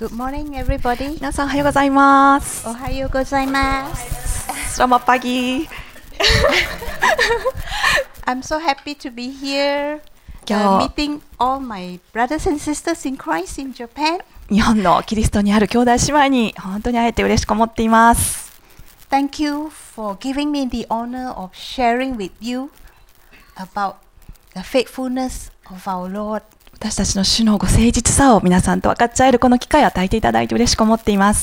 Good morning, everybody. 皆さんおはようございます。 おはようございます。 Selamat pagi. I'm so happy to be here, 今日 meeting all my brothers and sisters in Christ in Japan. 日本のキリストにある兄弟姉妹に本当に会えて嬉しく思っています。 Thank you for giving me the honor of sharing with you about the faithfulness of our Lord. 私たちの主のご誠実さを皆さんと分かっちゃえるこの機会を与えていただいて嬉しく思っています。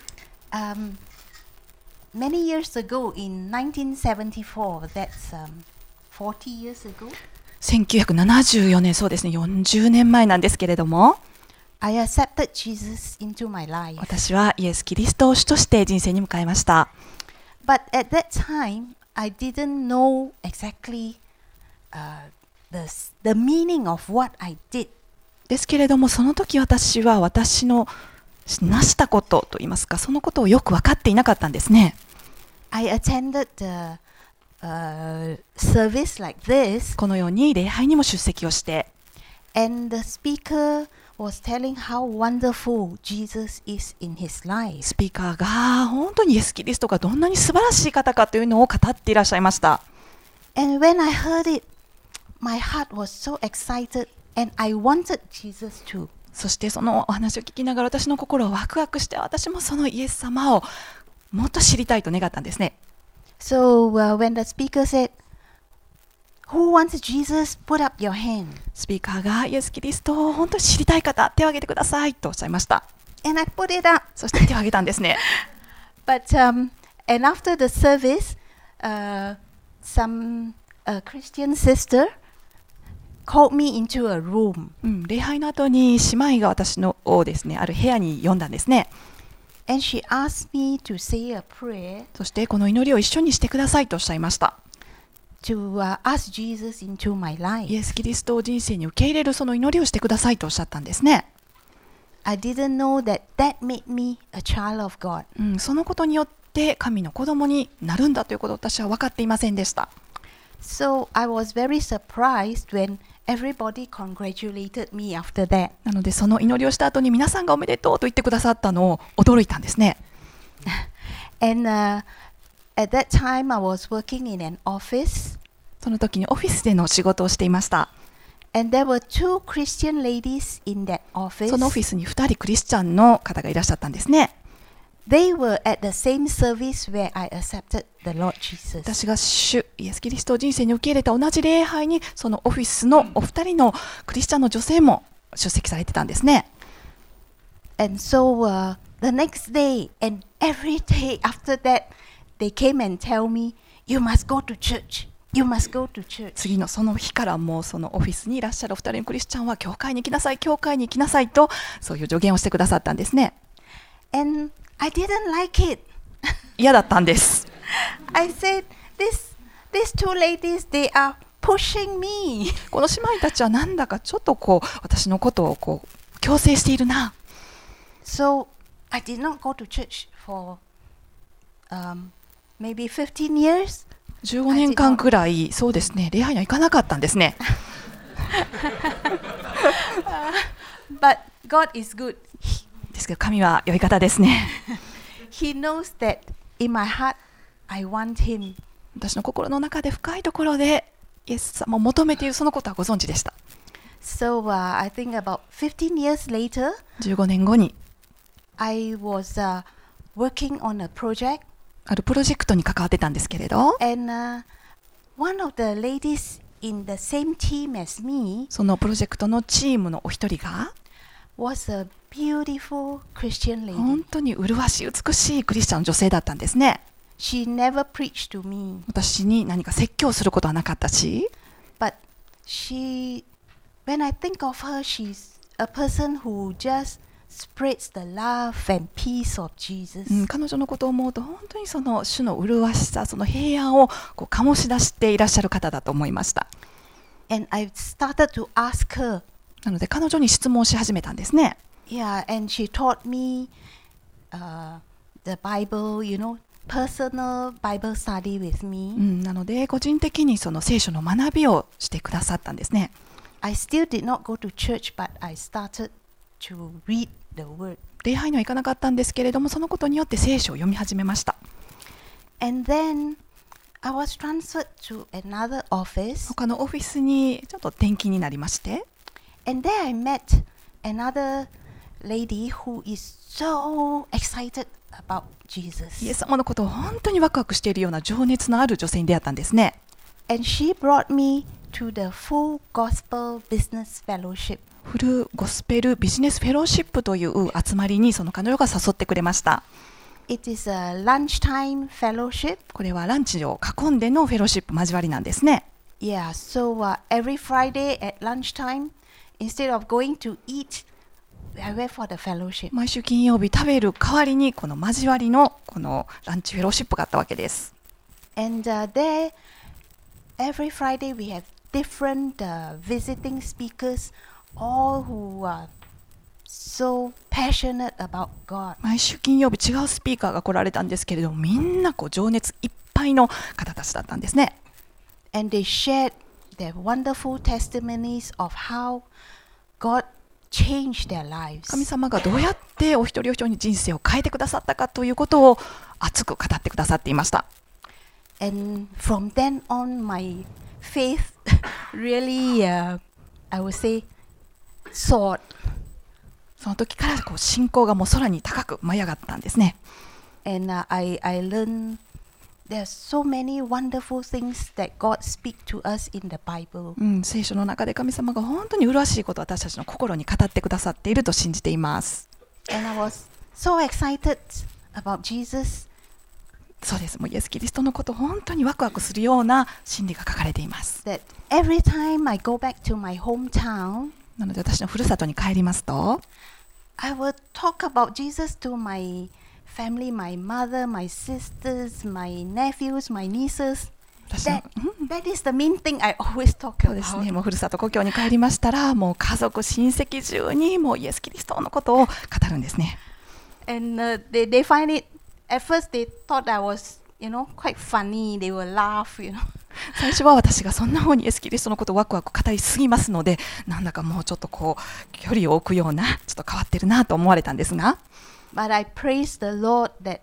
Many years ago in 1974, that's 40 years ago. 1974年、そうですね、40年前なんですけれども、 I accepted Jesus into my life. 私はイエス・キリストを主として人生に迎えました。 But at that time, I didn't know exactly、the meaning of what I did. ですけれども、その時私は私の成したことといいますか、そのことをよく分かっていなかったんですね。 I attended the、service like this, このように礼拝にも出席をして、 and the speaker was telling how wonderful Jesus is in his life. スピーカーが本当にイエス・キリストがどんなに素晴らしい方かというのを語っていらっしゃいました。 And when I heard it, my heart was so excited, and I wanted Jesus too. そしてそのお話を聞きながら私の心をワクワクして、私もそのイエス様をもっと知りたいと願ったんですね。 So、when the speaker said, "Who wants Jesus? Put up your hand." スピーカーがイエス・キリストを本当に知りたい方、手を挙げてくださいとおっしゃいました。 And I put it up. そして手を挙げたんですね。 But and after the service, some Christian sister called me into a room. 礼拝の後に姉妹が私のをですね、ある部屋に呼んだんですね。 And she asked me to say a prayer そしてこの祈りを一緒にしてくださいとおっしゃいました。 to、ask Jesus into my イ life. エス・キリストを人生に受け入れるその祈りをしてくださいとおっしゃったんですね。 I didn't know that made me a child of God. そのことによって神の子供になるんだということを私は分かっていませんでした。 So I was very surprised when everybody congratulated me after that. なのでその祈りをした後に皆さんがおめでとうと言ってくださったのを驚いたんですね。 And、at that time I was working in an office. その時にオフィスでの仕事をしていました。 And there were two Christian ladies in that office. そのオフィスに2人クリスチャンの方がいらっしゃったんですね。 They were at the same service where I accepted the Lord Jesus. 私が主イエス・キリストを人生に受け入れた同じ礼拝にそのオフィスのお二人のクリスチャンの女性も出席されてたんですね。 And so、the next day and every day after that, they came and tell me, "You must go to church. You must go to church." 次のその日からもうそのオフィスにいらっしゃるお二人のクリスチャンは教会に行きなさい、教会に行きなさいとそういう助言をしてくださったんですね。 And I didn't like it. 嫌だったんです。 I said, these two ladies, they are pushing me. この姉妹たちはなんだかちょっとこう私のことをこう強制しているな。 So I did not go to church for、maybe 15 years. 15年間くらい、そうですね、礼拝には行かなかったんですね。 But God is good. ですけど神は良い方ですね。 He knows that in my heart I want Him. 私の心の中で深いところでイエス様を求めているそのことはご存知でした。 So、I think about 15 years later, 15年後に I was、working on a project. あるプロジェクトに関わってたんですけれど、 And、one of the ladies in the same team as me そのプロジェクトのチームのお一人が was a beautiful Christian 本 lady. 当に麗しい美しいクリスチャンの女性だったんですね。 She never preached to me, 私に何か説教することはなかったし、 but when I think of her, she's a person who just spreads the love and peace of Jesus. 彼女のことを思うと本当にその主の麗しさ、その平安をこう醸し出していらっしゃる方だと思いました。 And I started to ask her. なので彼女に質問し始めたんですね。 Yeah, and she taught me、the Bible, personal Bible study with me. なので個人的にその聖書の学びをしてくださったんですね。 I still did not go to church, but I started to read the word. 礼拝には行かなかったんですけれども、そのことによって聖書を読み始めました。 And then I was transferred to another office. 他のオフィスにちょっと転勤になりまして、 And there I met another lady who is so excited about イエ Jesus. ス様のことを本当にワクワクしているような情熱のある女性に出会ったんですね。 And she brought me to the Full Gospel Business Fellowship. フルゴスペルビジネスフェローシップという集まりにその彼女が誘ってくれました。 It is a lunchtime fellowship. これはランチを囲んでのフェローシップ交わりなんですね。 Yeah, so every Friday at lunchtime, instead of going to eat, I went for the fellowship. 毎週金曜日食べる代わりにこの交わりのこのランチフェローシップがあったわけです。 And there, every Friday we have different visiting speakers, all who are so passionate about God. 毎週金曜日違うスピーカーが来られたんですけれども、みんなこう情熱いっぱいの方たちだったんですね。 And they shared their wonderful testimonies of how God changed their lives. 神様がどうやってお一人お一人に人生を変えてくださったかということを熱く語ってくださっていました。 And from then on, my faith really, I would say, soared. その時からこう信仰がもう空に高く舞い上がったんですね。 And I learned there are so many wonderful things that God speaks to us in the Bible. 聖書の中で神様が本当に麗しいことを私たちの心に語ってくださっていると信じています。 And I was so excited about Jesus. そうです。もうイエス・キリストのことを本当にワクワクするような真理が書かれています。 That every time I go back to my hometown, なので私のふるさとに帰りますと、 I will talk about Jesus to my family, my mother, my sisters, my nephews, my nieces. 私の That is the main thing I always talk そうですね、 about. もうふるさと故郷に帰りましたら、もう家族親戚中にもうイエス・キリストのことを語るんですね。 And they find it, at first they thought I was, quite funny. They will laugh, 最初は私がそんな方にイエス・キリストのことをワクワク語りすぎますので、なんだかもうちょっとこう距離を置くような、ちょっと変わってるなと思われたんですが、 But I praise the Lord that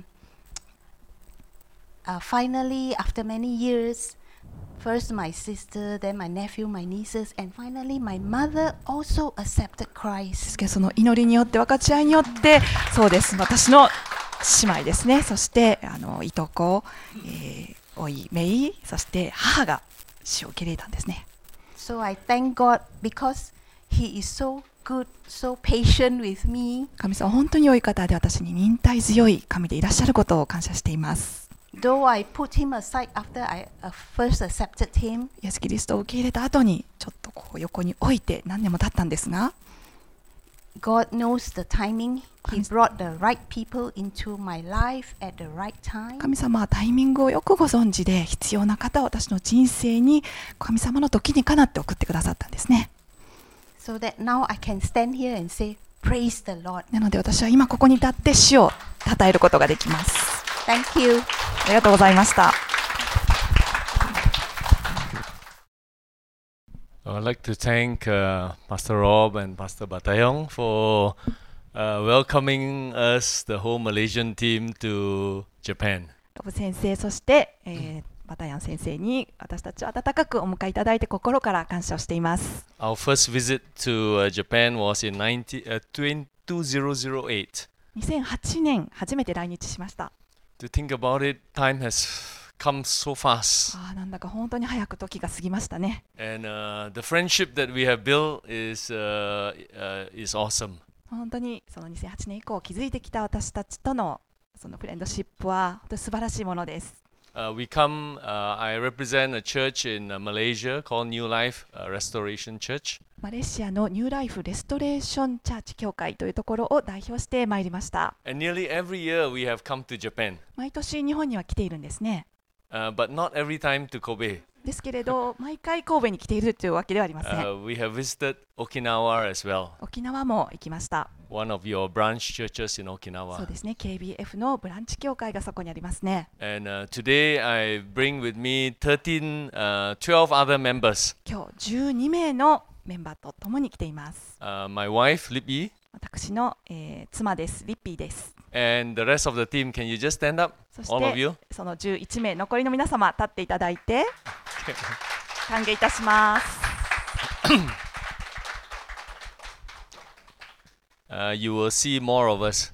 finally, after many years, first my sister, then my nephew, my nieces, and finally my mother also accepted で Christ. すけど、その祈りによって分かち合いによって、そうです、私の姉妹ですね、そしていとこ、おい、めい、そして母が死を受け入れたんですね。 So I thank God because He is so good, so patient with me. 神様は本当に良い方で、私に忍耐強い神でいらっしゃることを感謝しています。 Though I put Him aside after I first accepted Him, イエス・キリストを受け入れた後にちょっとこう横に置いて何年も経ったんですが、 God knows the timing. He brought the right people into my life at the right time. 神様はタイミングをよくご存知で、必要な方を私の人生に神様の時にかなって送ってくださったんですね。 So that now I can stand here and say, Praise the Lord. なので私は今ここに立って主を称えることができます。 Thank you. ありがとうございました。 I'd like to thank Pastor Rob and Pastor Batayong for welcoming us, the whole Malaysian team, to Japan. ロブ先生、そして、バタヤン先生に私たちを温かくお迎えいただいて心から感謝をしています。 Our first visit to Japan was in 2008. 2008年初めて来日しました。 To think about it, time has come so fast. なんだか本当に早く時が過ぎましたね。 And the friendship that we have built is awesome. 本当にその2008年以降築いてきた私たちとのそのフレンドシップは本当に素晴らしいものです。 I represent a church in Malaysia called New Life Restoration Church. マレーシアのニューライフレストレーションチャーチ教会というところを代表してまいりました。 And nearly every year we have come to Japan. 毎年日本には来ているんですね。 But not every time to Kobe. ですけれど、毎回神戸に来ているというわけではありません。 We have visited Okinawa as well. 沖縄も行きました。 One of your branch churches in そう Okinawa. ですね、KBF のブランチ教会がそこにありますね。 And today I bring with me 12 other members. 今日12名のメンバーと共に来ています。 My wife, Libby, 私の、妻です。リッピーです。 And the rest of the team, can you just stand up? そ All of し you? てその11名残りの皆様立っていただいて歓迎いたします。 You will see more of us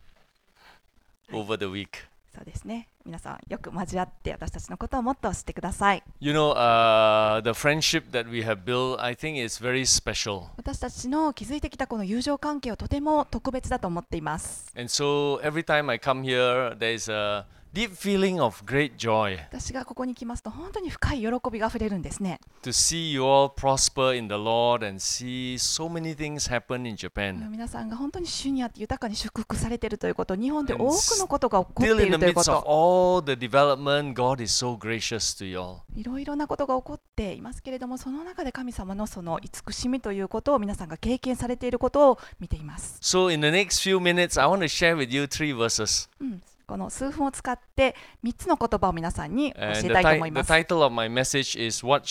over the week. そうですね。皆さんよく交わって私たちのことをもっと知ってください。 You know, the friendship that we have built, I think is very special. 私たちの築いてきたこの友情関係はとても特別だと思っています。 And so every time I come here, there is a deep feeling of great joy 私がここに来ますと本当に深い喜びがあふれるんですね。 to see you all prosper in the Lord and see so many things happen in Japan. 皆さんが本当に主にあって豊かに祝福されているということ、日本で多くのことが起こっ Still てい in る the というこ midst of と、 all the development, God is so gracious to you all. いろいろなことが起こっていますけれども、その中で神様のその慈しみということを皆さんが経験されていることを見ています。 So in the next few minutes, I want to share with you 3 verses. この数分を使って3つの言葉を皆さんに教 And え the, たいと思い the ます。 title of my message is What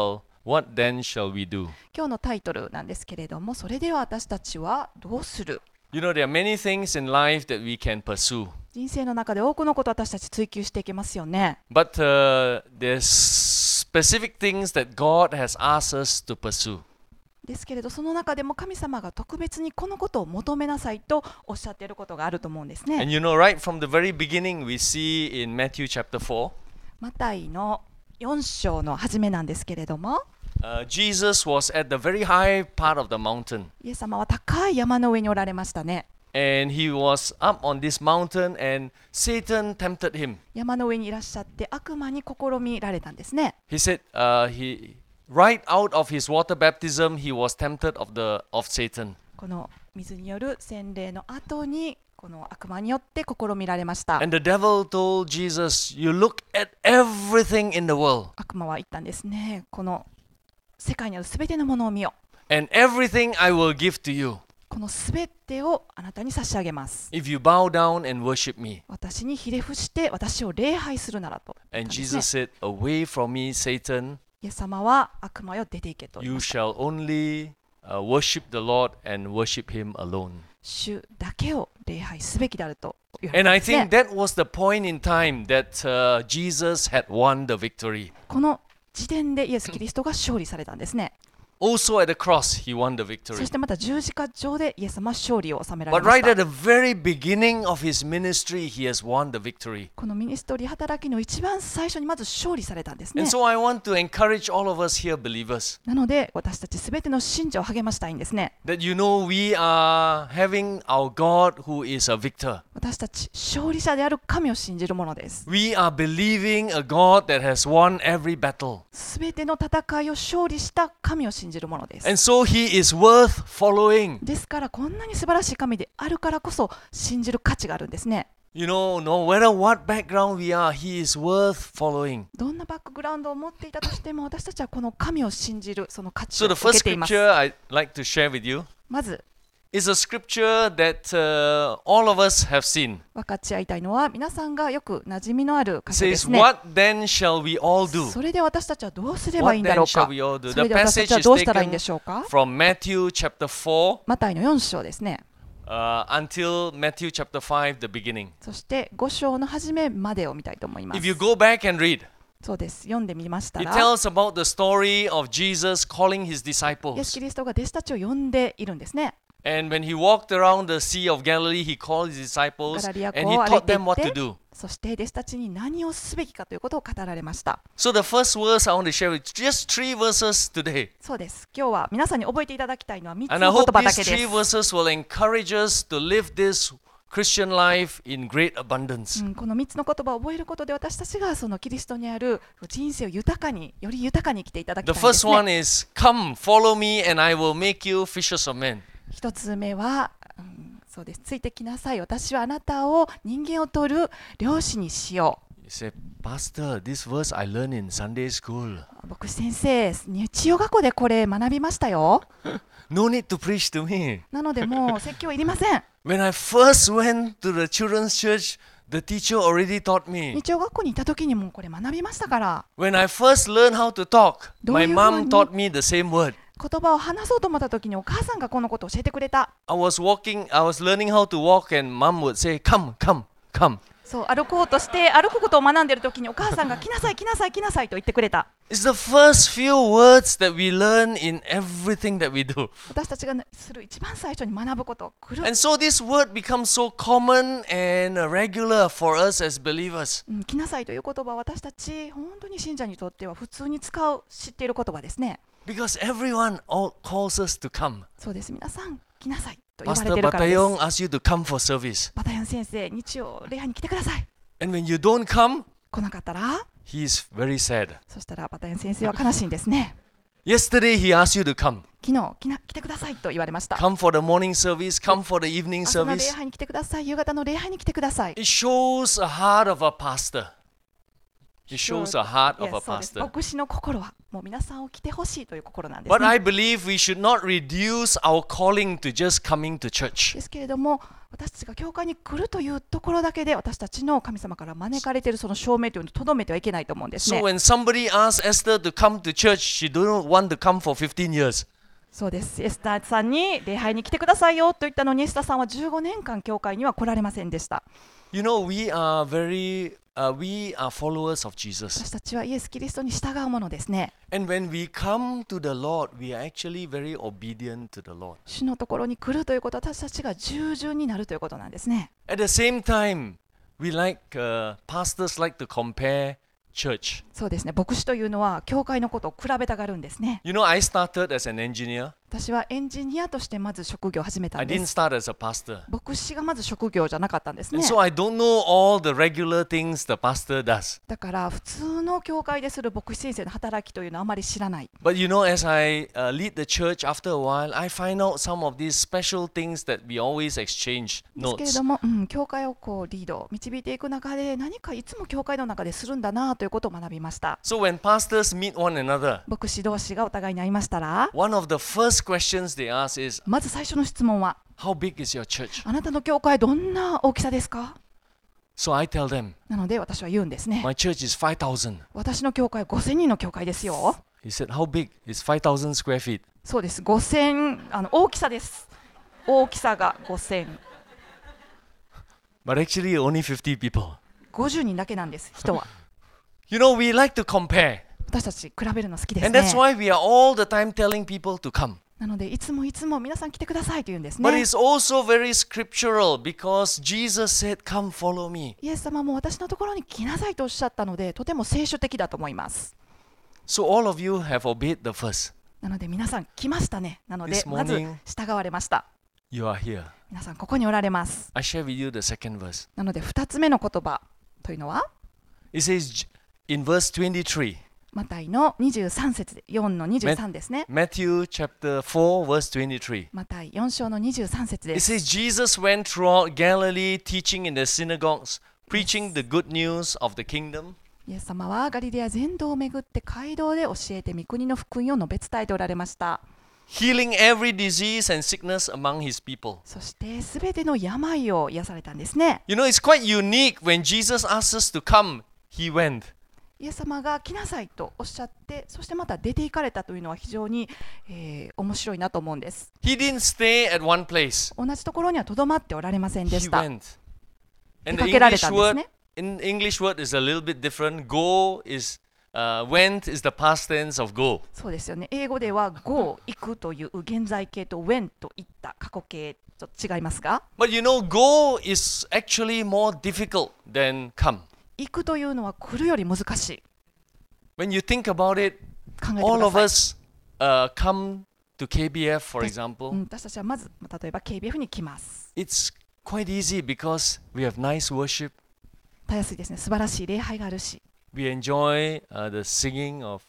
then shall we do? 今日のタイトルなんですけれども、それでは私たちはどうする？ You know, there are many things in life that we can pursue. 人生の中で多くのことを私たち追求していけますよね。 But there's specific things that God has asked us to pursue. ですけれど、その中でも神様が特別にこのことを求めなさいとおっしゃっていることがあると思うんですね。 And you know, right from the very beginning, we see in Matthew chapter 4, マタイの4章の初めなんですけれども、 Jesus was at the very high part of the mountain. イエス様は高い山の上におられましたね。 And he was up on this mountain and Satan tempted him. 山の上にいらっしゃって悪魔に試みられたんですね。 He said, right out of his water baptism, he was tempted of Satan. この水による洗礼の後にこの悪魔によって試みられました。 And the devil told Jesus, you look at everything in the world, 悪魔は言ったんですね。この世界にあるすべてのものを見よ。 and everything I will give to you このすべてをあなたに差し上げます。 if you bow down and worship me. 私にひれ伏して私を礼拝するならと言ったん And ですね。 Jesus said, away from me, Satan, イエス様は悪魔よ出ていけと言い you ました。 shall only worship the Lord and worship him alone. 主だけを礼拝すべきであると言われ And たん I ですね。 think that was the point in time that Jesus had won the victory. この時点でイエス・キリストが勝利されたんですね。 Also at the cross, he won the そ victory. してまた十字架上でイエス様は勝利を収められ But まし right た。 at the very beginning of his ministry, he has won the victory. このミニストリー働きの一番最初にまず勝利されたんですね。 And so I want to encourage all of us here, believers, なので私たちすべての信者を励ましたいんですね。 that you know we are having our God who is a victor. 私たち勝利者である神を信じるものです。 We are believing a God that has won every battle. すべての戦いを勝利した神を信じるものです。 And so he is worth following. ですからこんなに素晴らしい神であるからこそ信じる価値があるんですね。 You know, no matter what background we are, he is worth following. どんなバックグラウンドを持っていたとしても私たちはこの神を信じるその価値 So を the 受 first けています。 scripture I'd like to share with you まず is a scripture that all of us have seen. 分かち合いたいのは皆さんがよく馴染みのある It 箇所で says, すね。 what then shall we all do? それで私たちはどうすればいい What んだろ then うか shall。we all do? それ The で私た passage ちは is どうしたらいいん taken でしょうか。 from Matthew chapter 4 マタイの4章ですね。 until Matthew chapter 5, the beginning. そして5章の初めまでを見たいと思います If。you go back and read, そうです。読んでみました it ら、 tells about the story of Jesus calling his イエス・ disciples. キリストが弟子たちを呼んでいるんですね。 And when he walked around the Sea of Galilee, he called his disciples ガラリア and 湖 he を歩い taught てい them what っ to て、 do. そして弟子たちに何をすべきかということを語られました。 So the first verse I want to share with you, just 3 verses today. そうです。今日は皆さんに覚えていただきたいのは3つ And I の言 hope 葉だ these けで 3 す。 verses will encourage us to live this Christian life in great abundance. この3つの言葉を覚えることで私たちがそのキリストにある人生を豊かに、より豊かに生きていただきた The いんです first one ね。 is, come, follow me and I will make you fishers of men. 1つ目は、そうです。ついてきなさい。私はあなたを人間を取る漁師にしよう。 You say, Pastor, this verse I learned in Sunday school. 牧師先生、日曜学校でこれ学びましたよ。 No need to preach to me. なのでもう説教いりません。 When I first went to the children's church, the teacher already taught me. 日曜学校にいた時にもこれ学びましたから。 When I first learned how to talk, my どういうふうに mom taught me the same word. 言葉を話そうと思った時にお母さんがこのことを教えてくれた。 I was learning how to walk, and mom would say, "Come, come, come." そう歩こうとして歩くことを学んでいる時にお母さんが来なさい来なさい来なさいと言ってくれた。 It's the first few words that we learn in everything that we do. 私たちがする一番最初に学ぶこと来る、 And so this word becomes so common and regular for us as believers. 来なさいという言葉は私たち本当に信者にとっては普通に使う知っている言葉ですね。 Because everyone calls us to come. そうです、皆さん来なさいと言われて Pastor いるからです。 Batayong asks you to come for service. バタヤン先生、日曜礼拝に来てください。 And when you don't come, 来なかったら、 he's very sad. そしたらバタヤン先生は悲しいんですね。 Yesterday he asked you to come. 昨日来てくださいと言われました。 Come for the morning service, come for the evening 朝の礼 service. 拝に来てください、夕方の礼拝に来てください。 It shows a heart of a pastor. It shows a heart of a そうです。 pastor. 牧師の心はもう皆さんを来てほしいという心なんです But ね。 I believe we should not reduce our calling to just coming to church. ですけれども、私たちが教会に来るというところだけで私たちの神様から招かれているその証明というのをとどめてはいけないと思うんです So ね。 when somebody asks Esther to come to church, she don't want to come for 15 years. そうです。エスターさんに礼拝に来てくださいよと言ったのに、エスターさんは15年間教会には来られませんでした。 You know, we are followers of Jesus. 私たちはイエス・キリストに従うものですね。 And when we come to the Lord, we are actually very obedient to the Lord. 主のところに来るということは私たちが従順になるということなんですね。 At the same time, pastors like to compare church. そうですね。牧師というのは教会のことを比べたがるんですね。 You know, I started as an engineer. 私はエンジニアとしてまず職業を始めた I んで didn't す。 start as a pastor. 牧師がまず職業じゃなかったんですね And。so I don't know all the regular things the pastor does. だから普通の教会でする牧師先生の働きというのはあまり知らない。 But you know, as I lead the church after a while, I find out some of these special things that we always exchange ですけれ notes. ども、教会をこうリード導いていく中で何かいつも教会の中でするんだなということを学びました。 So when pastors meet one another, 牧師同士がお互いに会いましたら、 one of the first questions they ask is, まず最初の質問は、 how big is your church? あなたの教会どんな大きさですか？ So I tell them, なので私は言うんですね。 my church is 5,000. 私の教会は5000人の教会ですよ。 He said, how big? It's 5,000 square feet. そうです。5000、大きさです。大きさが5000。 But actually only 50 people. 50人だけなんです、人は。 You know, we like to compare. 私たち比べるの好きです And that's ね。 why we are all the time telling people to come. なので、いつも皆さん来てくださいと言うんです But ね。 it's also very scriptural because Jesus said, come follow me. イエス様も私のところに来なさいとおっしゃったので、とても聖書的だと思います。 So all of you have obeyed the first. なので皆さん来ましたね。なので This まず morning- 従われました。 You are here. 皆さんここにおられます。 I share with you the second verse. なので2つ目の言葉というのは、 It says in verse 23, マタイの23節で、4の23ですね。 Matthew chapter 4, verse 23. マタイ4章の23節で It す。 says, Jesus went throughout Galilee, teaching in the synagogues, preaching the good news of the kingdom. イエス様はガリレア全土を巡って街道で教えて御国の福音を述べ伝えておられました。 Healing every disease and sickness among his people. そしてすべての病を癒されたんですね。 You know, it's quite unique when Jesus asked us to come, he went. イエス様が来なさいとおっしゃって、そしてまた出て行かれたというのは非常に、面白いなと思うんです。 He didn't stay at one place. 同じところにはとどまっておられませんで He した。 went. 出 And か the けられ English たんです word, ね。 in English word is a little bit different. Go is, went is the past tense of go. そうですよね。英語では go 行くという現在形と went といった過去形と違いますが、 But you know, go is actually more difficult than come. 行くというのは来るより難しい。 When you think about it, 考えて all く of ださい。 us come to KBF, for う example. ん、私たちはまず例えば KBF に来ます。 It's quite easy because we have nice worship. たやすいですね。素晴らしい礼拝があるし、 We enjoy the singing of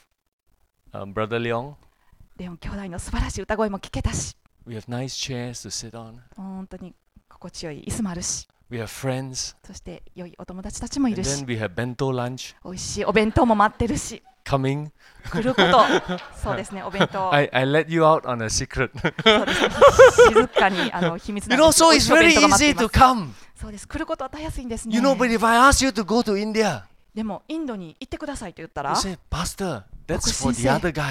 Brother Leong. レオン兄弟の素晴らしい歌声も聞けたし、 We have nice chairs to sit on. 本当に心地よい椅子もあるし、 We have friends. そして良いお友達たちもい And る then し、 we have bento lunch 美味しいお弁当も待ってるし、 coming. 来ることそうですね、お弁当 I let you out on a secret. そうですね、静かに秘密 You なん know, です so 美味 it's しいお弁 very 当が待って easy いま to す。 come. そうです、来ることはたやすいんですね。 You know, but if I ask you to go to India, でもインドに行ってくださいと言った you ら、 say, Pastor, that's Bagus for the sensei. other guy.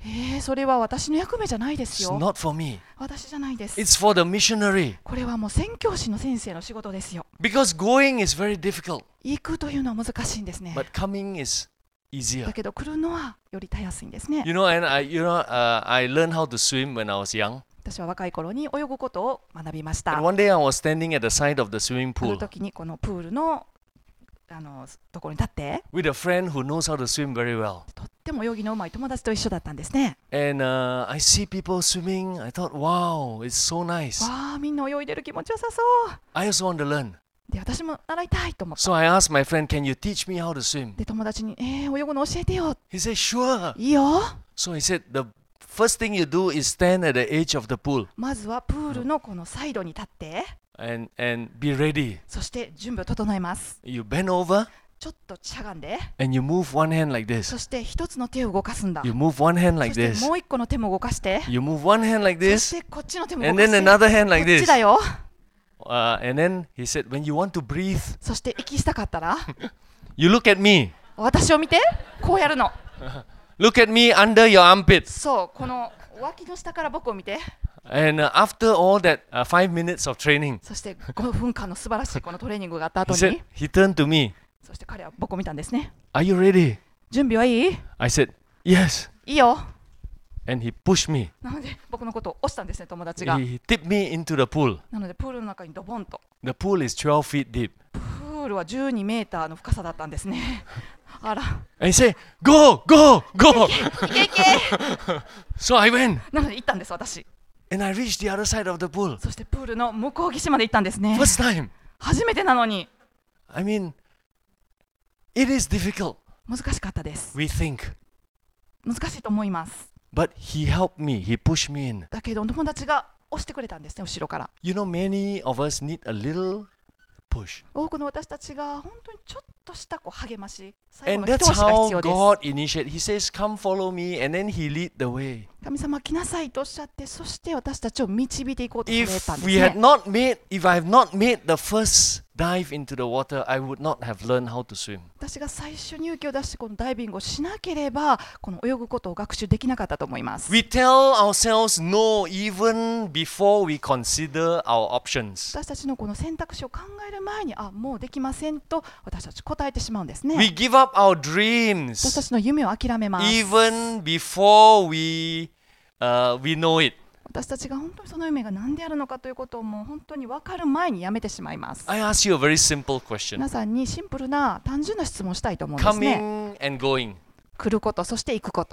それは私の役目じゃないで It's すよ。 not for me. 私じゃないです。 It's for the missionary. これはもう宣教師の先生の仕事ですよ。 Because going is very difficult, 行くというのは難しいんですね。 but coming is だ easier. けど来るのはよりたやすいんですね。 And I learned how to swim when I was young. 私は若い頃に泳ぐことを学びました。 And one day I was standing at the side of the swimming あの pool 時にこのプールのところに立って with a friend who knows how to swim very well. とっても泳ぎのうまい友達と一緒だったんですね。 And I see people swimming. I thought, wow, it's so nice. わあ、みんな泳いでる気持ちよさそう。 I also want to learn. で、私も習いたいと思った。 So I asked my friend, can you teach me how to swim? で、友達に、泳ぐの教えてよ。 He said, sure. いいよ。 So he said, the first thing you do is stand at the edge of the pool まずはプールのこのサイドに立って、 and be ready. そして準備を整えます。 You bend over ちょっとしゃがんで、 and you move one hand like そ this. して一つの手を動かすんだ。 You move one hand そ like して this. もう一個の手も動かして、 You move one hand like そ this してこっちの手も動 and かして then another hand こ like っち this. だよ。 And then he said, when you want to breathe, そして息したかったら you look at me. 私を見て、こうやるの。 Look at me under your armpits. そう、この脇の下から僕を見て、 And after all that 5 minutes of training, そして5分間の素晴らしいこのトレーニングがあった he 後 said, に、 he turned to me. そして彼は僕を見たんですね。 Are you ready? 準備はいい？ I said, yes. いいよ。 And he pushed me. なので僕のことを押したんですね、友達が。 He tipped me into the pool. なのでプールの中にドボンと。 The pool is 12 feet deep. プールは12メーターの深さだったんですね。あら。 And he said, go, go, go. いけいけ。 So I went なので行ったんです、私。 and I reached the other side of the pool. そしてプールの向こう岸まで行ったんですね。 First time. 初めてなのに I mean, it is difficult, 難しかったです。 we think. 難しいと思います。 But he helped me. He pushed me in. だけど友達が押してくれたんですね、後ろから。 You know, many of us need a little push. 多くの私たちが本当にちょっとした励まし、最後 And の一 that's 押しが how 必要です。 God initiated. He says, come follow me, and then he lead the way. 神様来なさいとおっしゃって、そして私たちを導いていこうとされたん If です we had ね。 not made, if I have not made the first dive into the water, I would not have learned how to swim. 私が最初に勇気を出してこのダイビングをしなければ、この泳ぐことを学習できなかったと思います。 We tell ourselves no even before we consider our options. 私たちのこの選択肢を考える前に、もうできませんと私たち答えてしまうんですね。 We give up our 私た dreams ちの夢を諦めます。 even before we know it. 私たちが本当にその夢が何であるのかということをもう本当に分かる前にやめてしまいます。 I ask you a very simple question. 皆さんにシンプルな単純な質問をしたいと思うんですね。 Coming and going. 来ること、そして行くこと。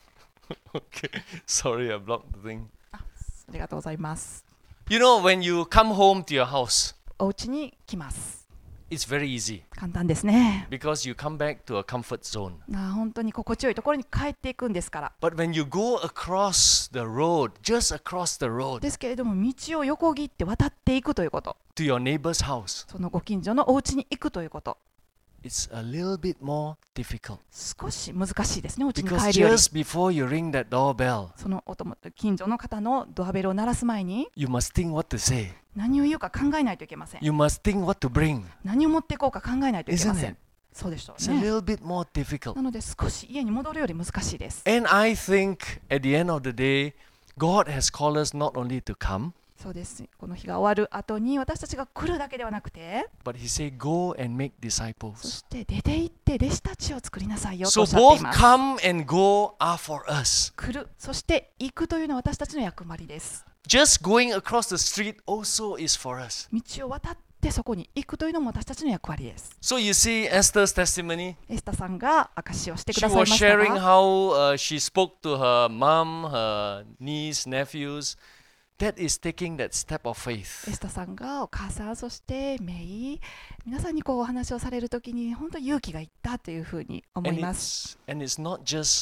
Okay. Sorry, I blocked the thing. ありがとうございます。 You know, when you come home to your house, お家に来ます。 it's very easy 簡単ですね。 because you come back to a comfort zone. 本当に心地よいところに帰っていくんですから。 But when you go across the road, just across the road ですけれども、道を横切って渡っていくということ。 to your neighbor's house, そのご近所のお家に行くということ。 it's a little bit more difficult. 少し難しいですね、お家に Because 帰るより。 just before you ring that doorbell, その近所の方のドアベルを鳴らす前に you must think what to say. 何を言うか考えないといけません。 You must think what to bring. 何を持っていこうか考えないといけま Isn't せ it? ん。そうでしょ It's う a ね。 little bit more difficult. なので少し家に戻るより難しいです。 And I think at the end of the day, God has called us not only to come, そうです。この日が終わる後に私たちが来るだけではなくて、 but He said, go and make そ disciples. して出て行って弟子たちを作りなさいよとお So っしゃってい both ます。 come and go are for us. 来る、そして行くというのは私たちの役割です。 Just going across the street also is for us. 道を渡ってそこに行くというのも私たちの役割です。 So you see Esther's testimony. エスタさんが証しをしてく She ださいま was した sharing が、 how she spoke to her mom, her niece, nephews. That is taking that step of エ faith. スタさんがお母さん、そしてメイ、皆さんにこうお話をされるときに本当に勇気がいったというふうに思い And ます。 it's not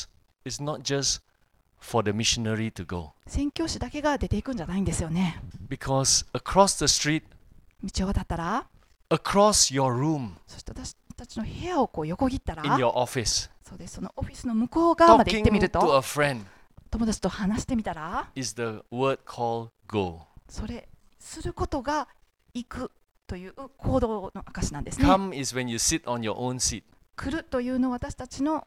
just for the missionary to go. 宣教師だけが出ていくんじゃないんですよね。 Because across the street, 道を渡ったら、 across your room, そして私たちの部屋をこう横切ったら、 in your office, そうです、そのオフィスの向こう側まで行ってみ talking る to と、 a friend 友達と話してみたら、 is the word called go. それすることが行くという行動の証なんですね。 Come is when you sit on your own seat. 来るというのは私たちの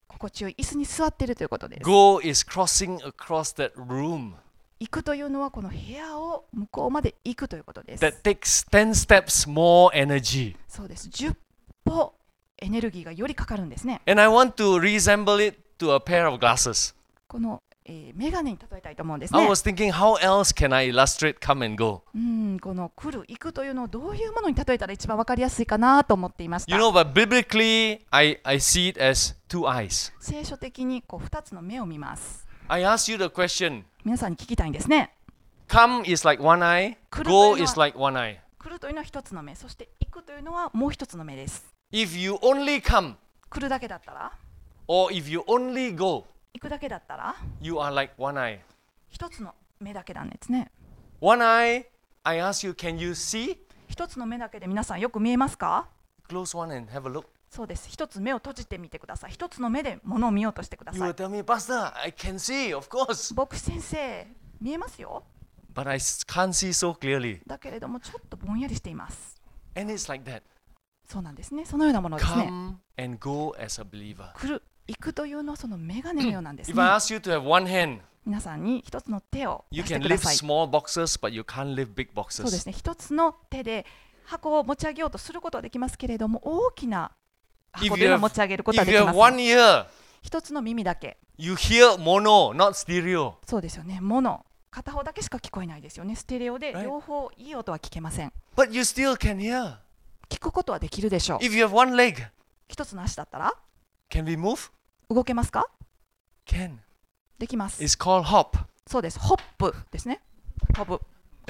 心地よい椅子に座っているということです。 Go is crossing across that room 行くというのはこの部屋を向こうまで行くということです。 that takes 10 steps more energy. そうです。10歩エネルギーがよりかかるんですね。 And I want to resemble it to a pair of glasses. この、メガネに例えたいと思うんです I ね。 was thinking, how else can I illustrate come and go? この来る、行くというのをどういうものに例えたら一番わかりやすいかなと思っていました。 You know, but biblically, I see it as two eyes. 聖書的にこう2つの目を見ます。 I ask you the question, 皆さんに聞きたいんですね。 come is like one eye, go is like one eye. 来るというのは1つの目、そして行くというのはもう1つの目です。 If you only come 来るだけだったら、 or if you only go, 行くだけだったら、 you are like one eye. 1つの目だけなんですね。 One eye, I ask you, can you see? 1つの目だけで皆さんよく見えますか？ Close one and have a look. そうです。1つ目を閉じてみてください。1つの目で物を見ようとしてくだ You さ will い。 tell me, Pastor, I can see, of course. 牧師先生、見えますよ。 But I can't see so clearly. だけれどもちょっとぼんやりしています。 And it's like that. そうなんですね。そのようなものですね。 Come and go as a believer. 来る、行くというのはそのメガネのようなんですね If。I ask you to have one hand, 皆さんに1つの手を you 出して can くだ lift さい。 small boxes, but you can't lift big そうで boxes. すね。1つの手で箱を持ち上げようとすることはできますけれども、大きな箱 If で you は have, 持ち上げることは if で you き have ませ one ん。 ear, 1つの耳だけ。 you hear mono, not stereo. そうですよね。片方だけしか聞こえないですよね。ステレオで Right. 両方いい音は聞けません。 But you still can hear. 聞くことはできるでしょう。 If you have one leg, 1つの足だったら can we move? 動けますか？ Can. できます。 It's called hop. そうです。ホップですね。飛ぶ。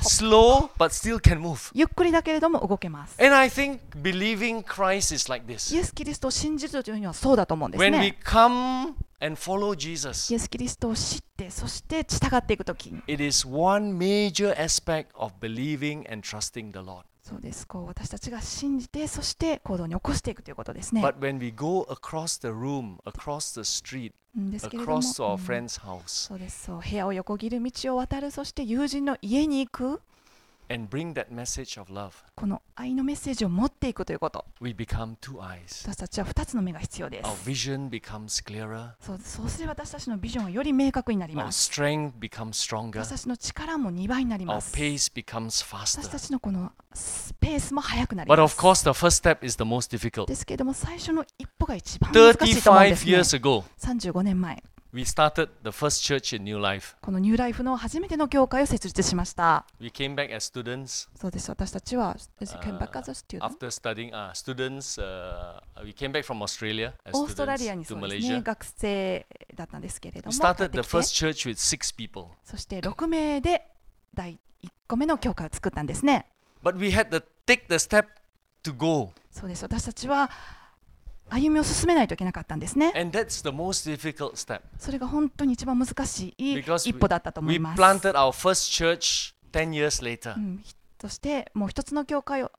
Slow, but still can move. ゆっくりだけれども動けます。 And I think believing Christ is like イ this. エス・キリストを信じるというのはそうだと思うんです When we ね。 come and follow Jesus, イエス・キリストを知って、そして従っていくときに、 it is one major aspect of believing and trusting the Lord. そうです。私たちが信じて、そして行動に起こしていくということですね。 But when we go across the room, across the street, ですけれども、 across to our friend's house, そうです。そう、部屋を横切る道を渡る、そして友人の家に行く、 and bring that message of love, この愛のメッセージを持っていくということ。 we become two eyes. 私たちは2つの目が必要で Our す。 vision becomes clearer. そうすれば私たちのビジョンがより明確になり Our ます。 strength becomes stronger. 私たちの力も2倍になり Our ます。 pace becomes 私た faster. ちのこのペースも速くなり But ま of す。 course, the first step is the most difficult. ですけれども、最初の一歩が一番難しいと思うんです 35 ね。 years ago, 35年前、 we started the first church in New Life. このニューライフの初めての教会を設立しました。 We came back as students. そうです。私たちは、came back as a student. After studying, students, we came back from Australia as オーストラリア students に to そうですね、 Malaysia. 学生だったんですけれど We も、帰っ started て the きて first church with 6 people. そして6名で第1個目の教会を作ったんですね。 But we had to take the step to go. そうです。私たちは歩みを進めないといけなかったんですね。 And that's the most difficult step. それが本当に一番難しい Because 一歩だったと思 we います。 planted our first church 10 years later. そしてもう一つの教会を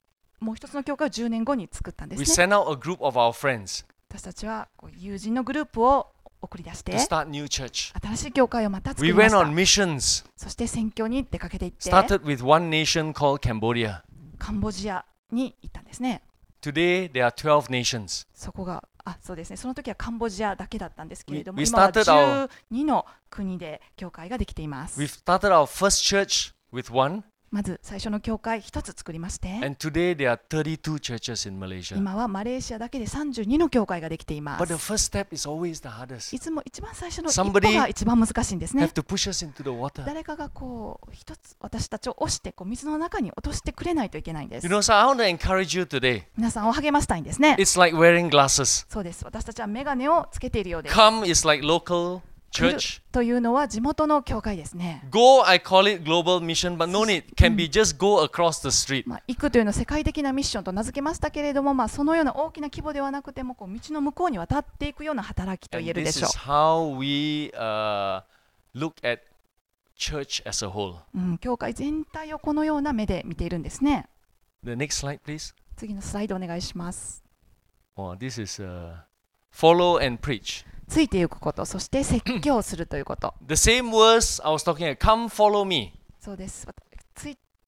10年後に作ったんで We すね。 sent out a group of our friends 私たちは友人のグループを送り出して to start new church. 新しい教会をまた作 We りま went した。 on missions. そして宣教に出かけていって Started with one nation called Cambodia. カンボジアに行ったんですね。 Today there are 12 nations. そうですね。その時はカンボジアだけだったんですけれども、 We 今は started our- 12の国で教会ができています。 We've started our first church with one, まず最初の教会一つ作りまして、 and today there are 32 churches in Malaysia. 今はマレーシアだけで32の教会ができていま But the す。 first step is always the hardest. いつも一番最初の一 Somebody 歩が一番難しいんですね Have。to push us into the water. 誰かが一つ私たちを押して水の中に落としてくれないといけないんです You。know, so I want to encourage you today. 皆さんを励ましたいんですね。 It's like wearing glasses. そうです。私たちはメガネをつけているようです。 Come is like local 来る church. というのは地元の教会ですね。 Go, I call it global mission, but no need. Can be just go across the street. 行くというのは世界的なミッションと名付けましたけれども、そのような大きな規模ではなくても道の向こうに渡っていくような働きと And 言えるで this しょ is how we look at church as a whole. う。教会全体をこのような目で見ているんですね。 The next slide, please. 次のスライドお願いします。 Oh, this is follow and preach. ついていくこと、そして説教をするということ。 The same verse I was talking about. Come follow me. そうです。つ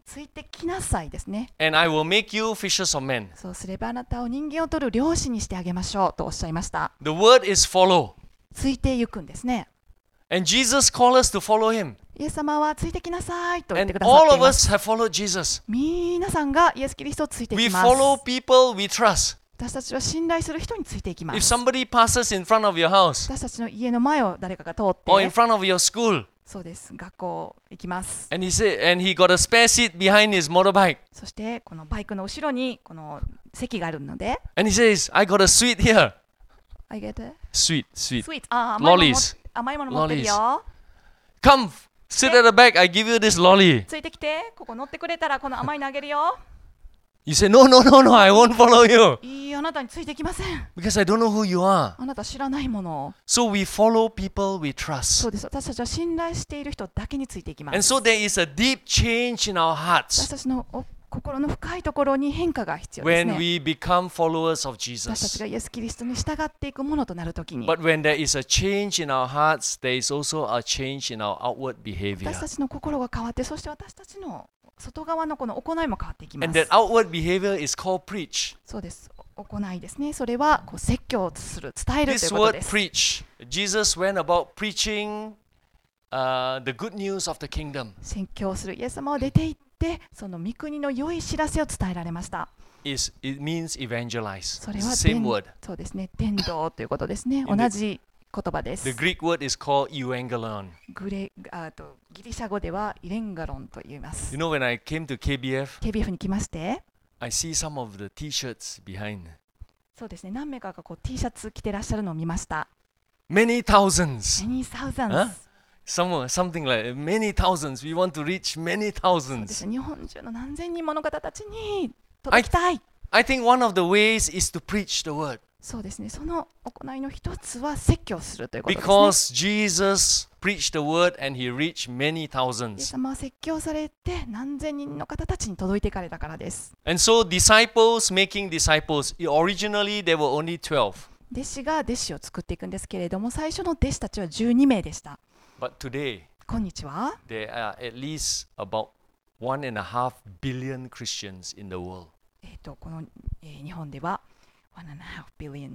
ついてきなさいですね。 and I will make you fishers of men. そうすればあなたを人間を取る漁師にしてあげましょうとおっしゃいました。 The word is follow. ついていくんですね。 And Jesus called us to follow him. イエス様はついてきなさいと言って And くださっ all てい of ま us す。 have followed Jesus. 皆さんがイエス・キリストをついてい We きます。 follow people we trust. 私たちは信頼する人についていきま If す。 somebody passes in front of your house 私たちの家の前を誰かが通っ or in て、 front of your school, そうです、学校行きます。 and he got a spare seat behind his motorbike, そしてこのバイクの後ろにこの席があるので、 and he says, I got a sweet here. I get it? Sweet. Sweet. 甘いもの Lollies. 甘いもの持ってるよ。 Come, sit at the back, I give you this lolly. ついてきて、ここ乗ってくれたらこの甘いのあげるよ。 You say, no, I won't follow you. いい、あなたについてきません。 Because I don't know who you are. あなた知らないものを。 So we follow people we そ trust. うです。私たちは信頼している人だけについていきま And す。 so there is a deep change in our 私 hearts たちの心の深いところに変化が必要です when ね。 we become followers of 私たち Jesus. がイエス・キリストに従っていくものとなるときに、 But when there is a change in our hearts, there is also a change in our outward behavior. 私たちの心が変わって、そして私たちの外側のこの行いも変わっていきま And す that。outward behavior is called preach. そうです。行いですね。それはこう説教する、伝えるとい This うこと word です。 preach, Jesus went about preaching the good news of the kingdom. 宣教するイエス様は出て行って、その御国の良い知らせを伝えられました。 It means evangelize. それは Same word. そうですね。伝道ということですね。 In 同じ言葉です The。Greek word is called euangelion. ギリシャ語ではイレンガロンと言います You。know, when I came to KBF, KBF に来まして、 I see some of the t-shirts behind. そうですね。何名かがこう T シャツ着てらっしゃるのを見ました。 Many thousands. Many thousands、 Huh? Something like many thousands. We want to reach many そうです thousands. 日本中の何千人もの方たちに届きたい。 I think one of the ways is to preach the word. そうですね。その行いの一つは説教するということですね。 Because Jesus preached the word and he reached many イエス thousands. 様は説教されて何千人の方たちに届いていかれたからです。 And so disciples making disciples. Originally there were only 12. 弟子が弟子を作っていくんですけれども、最初の弟子たちは12名でした。 But today 今日は there are at least about 1.5 billion Christians in the world. この、日本では1.5 billion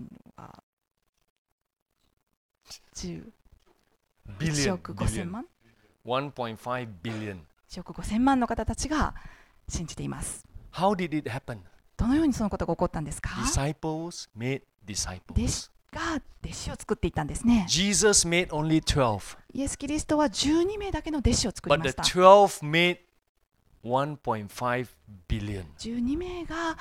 1 Billion. 億5000万 1.5 billion. 1億5000万の方たちが信じています。 How did it happen? どのようにそのことが起こったんですか？ Disciples made 弟子 disciples. が弟子を作っていったんですね。 Jesus made only 12. イエス・キリストは12名だけの弟子を作り But ま the した。 12 made 1.5 billion. 12名が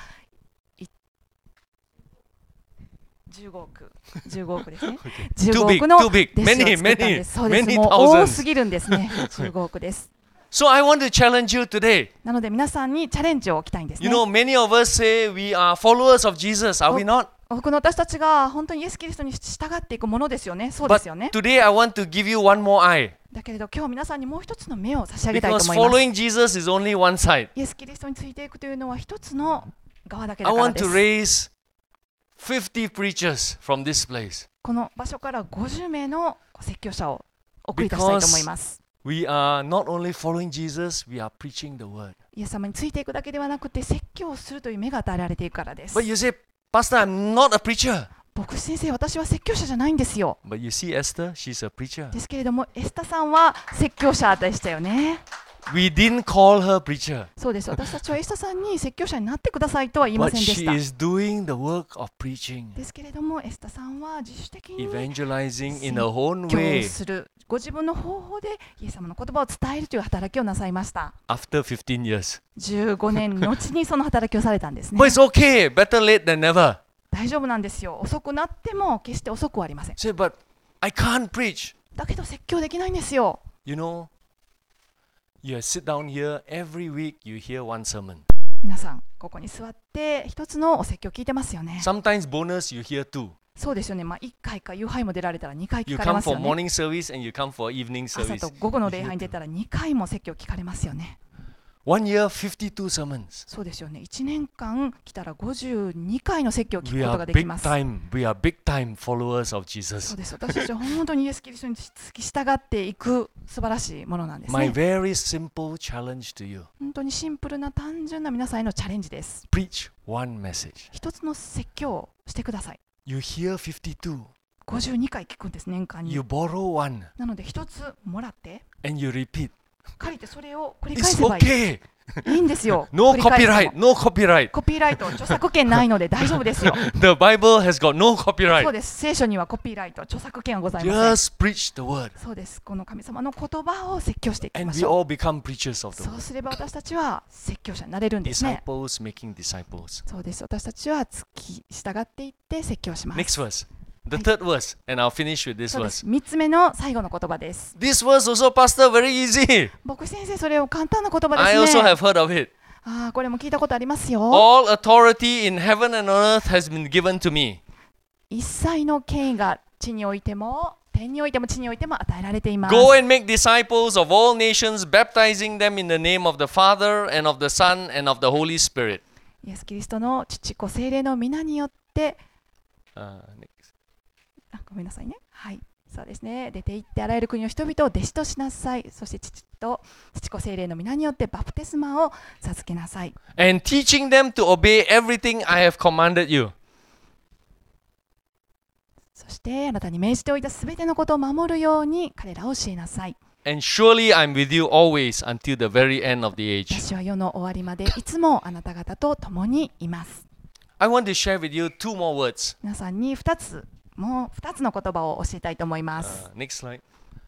15億ですね。 Too 15 big, 億の too 弟子を big. 作ったんです。 Many, そうです。 many もう多 thousands. すぎるんですね。15億です。 So I want to challenge you today. なので皆さんにチャレンジを置きたいんです You ね。 know, many of us say we are followers of Jesus, are we not? 多くの私たちが本当にイエス・キリストに従っていくものですよね。そうですよ But ね。 today I want to give you one more eye. だけれど今日皆さんにもう一つの目を差し上げたいと Because 思います。 following Jesus is only one side. イエス・キリストについていくというのは一つの側だけ I だから want で to す。 raise 50 preachers from this place. この場所から50名の説教者を送り出したいと思います。 We are not only following Jesus, we are preaching the word. イエス様についていくだけではなくて説教をするという目が与えられていくからです。 But you say, Pastor, I'm not a preacher. 牧師先生、私は説教者じゃないんですよ。 But you see Esther, she's a preacher. ですけれども、エスタさんは説教者でしたよね。 We didn't call her preacher, そうです。私たちはエスタさんに説教者になってくださいとは言いま but せんでし she た。 is doing the work of preaching, ですけれども、エスタさんは自主的に evangelizing in her own 説教 way する、ご自分の方法でイエス様の言葉を伝えるという働きをなさいました。 after 15 years. 15年後にその働きをされたんですね But。it's okay, better late than never. 大丈夫なんですよ。遅くなっても決して遅くはありません。 Say, but I can't preach. だけど説教できないんですよ。 You know, you sit down here, every week you hear one sermon. 皆さん、ここに座って一つのお説教聞いてますよね。 Sometimes bonus, you hear two. そうですよね。1回か夕拝も出られたら2回 You 聞かれ come ます for よね。 morning service and you come for evening 朝 service. と午後の礼拝に出たら2回も説教聞かれますよね。 1 year, 52 sermons. そうですよね。1年間来たら52回の説教を聞 We くこと are ができ big ます。 time. We are big time followers of そ Jesus. うです。私たちは本当にイエス・キリストに付き従っていく素晴らしいものなんです My ね。 very simple challenge to you. 本当にシンプルな単純な皆さんへのチャレンジです。 Preach one message. 一つの説教をしてください。 You hear 52. 52回聞くんです、年間に You。borrow one なので一つもらって and you repeat. 借りてそれを繰り返 It's せばいい。 okay. いいんですよ。 No 繰り返しても copyright. No copyright. コピーライト、著作権ないので大丈夫ですよ。 The Bible has got no そう copyright. です。聖書にはコピーライト、著作権はございません。 Just preach the word. そうです。この神様の言葉を説教していき And ま we しょ all become preachers う。 of the そう word. すれば私たちは説教者になれるんですね。 Disciples making disciples. そうです。私たちは付き従っていって説教します。 Next verse. The third verse. And I'll finish with this そうです。 verse. 3つ目の最後の言葉です。 This verse also, Pastor, very easy. 牧師先生、それを簡単な言葉 I です also ね。 have heard of it. ああ、これも聞いたことありますよ。 All authority in heaven and on earth has been given to me. 一切の権威が地においても天においても地においても与えられています。 Go and make disciples of all nations, baptizing them in the name of the Father and of the Son and of the Holy Spirit. イエス・キリストの父子聖霊の皆によって、 Next. ごめんなさいね。はい。そうですね。出て行ってあらゆる国の人々を弟子としなさい。そして父子聖霊の皆によってバプテスマを授けなさい。 And teaching them to obey everything I have commanded you. そしてあなたに命じておいたすべてのことを守るように彼らを教えなさい。 And surely I'm with you always until the very end of the age. 私は世の終わりまでいつもあなた方と共にいます。 I want to share with you two more words. 皆さんに2つの言葉を教えたいと思います。 Next slide.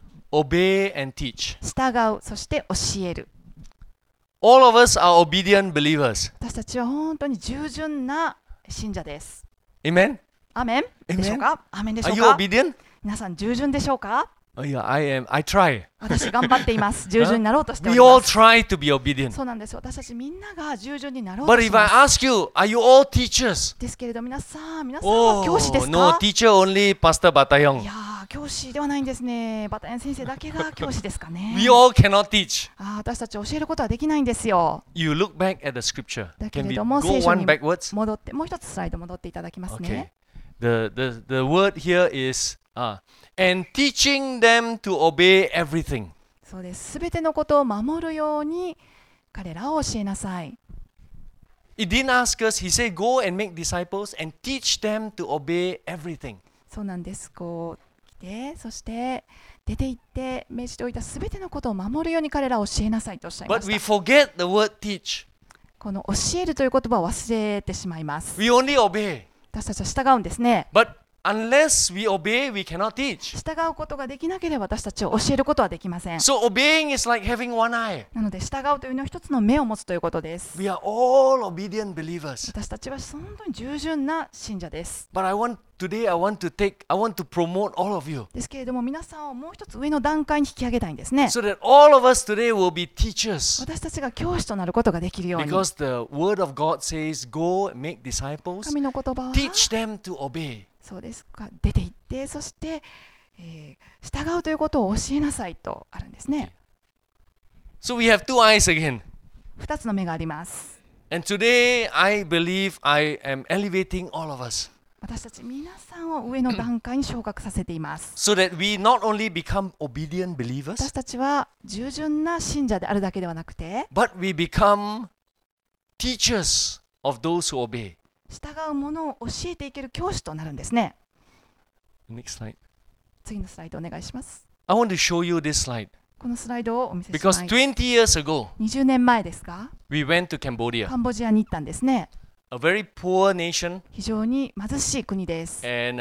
Obey and teach. 従う、そして教える。 All of us are obedient believers. 私たちは本当に従順な信者です。 Amen? アーメン Amen? でしょうか？アーメンでしょ Are う you か？ obedient? 皆さん従順でしょうか？ Oh, yeah, I am. I try. 私頑張っています。従順になろうとしてお We り all ます。 try to be obedient. そうなんですよ。私たちみんなが従順になろうと But し if ま I す。 ask you, are you all teachers? ですけれど皆さんは教師で Oh, す no, か？ teacher only Pastor い Batayong. やー、教師ではないんですね。バタヤン先生だけが教師ですかね。 We all cannot teach. 私たち教えることはできないんですよ。 You look back at the scripture. だけ Can れ we ども go 聖書 one に backwards? 戻って、もう一つスライド戻っていただきます Okay. ね。 The word here is and teaching them to obey everything. そうです。すべてのことを守るように彼らを教えなさい。 He didn't ask us. He said, go and make disciples and teach them to obey everything. そうなんです。こう来て、そして出て行って命じておいたすべてのことを守るように彼らを教えなさいとおっしゃいま But し we た。 forget the word teach. この教えるという言葉を忘れてしまいます。 We only obey. 私たちは従うんですね。 But unless we obey, we cannot teach. 従うことができなければ私たちを教えることはできません。 So obeying is like having one eye. なので従うというのは一つの目を持つということです。 We are all obedient believers. 私たちは本当に従順な信者です。 But today I want to promote all of you ですけれども皆さんをもう一つ上の段階に引き上げたいんですね。 so that all of us today will be teachers. 私たちが教師となることができるように。 Because the word of God says, go and make disciples, 神の言葉は teach them to obey. そうですか、出て行ってそして、従うということを教えなさいとあるんですね。 So we have two eyes again. 2つの目があります。 And today I believe I am elevating all of us 私たち皆さんを上の段階に昇格させています。 so that we not only become obedient 私 believers, たちは従順な信者であるだけではなくて、 but we become teachers of those who obey. 従うものを教えていける教師となるんですね。 Next slide. 次のスライドお願いします。 I want to show you this slide このスライドをお見せしま because す。 20 years ago 20年前ですか、 we went to Cambodia, カンボジアに行ったんですね。 a very poor nation, 非常に貧しい国です。 and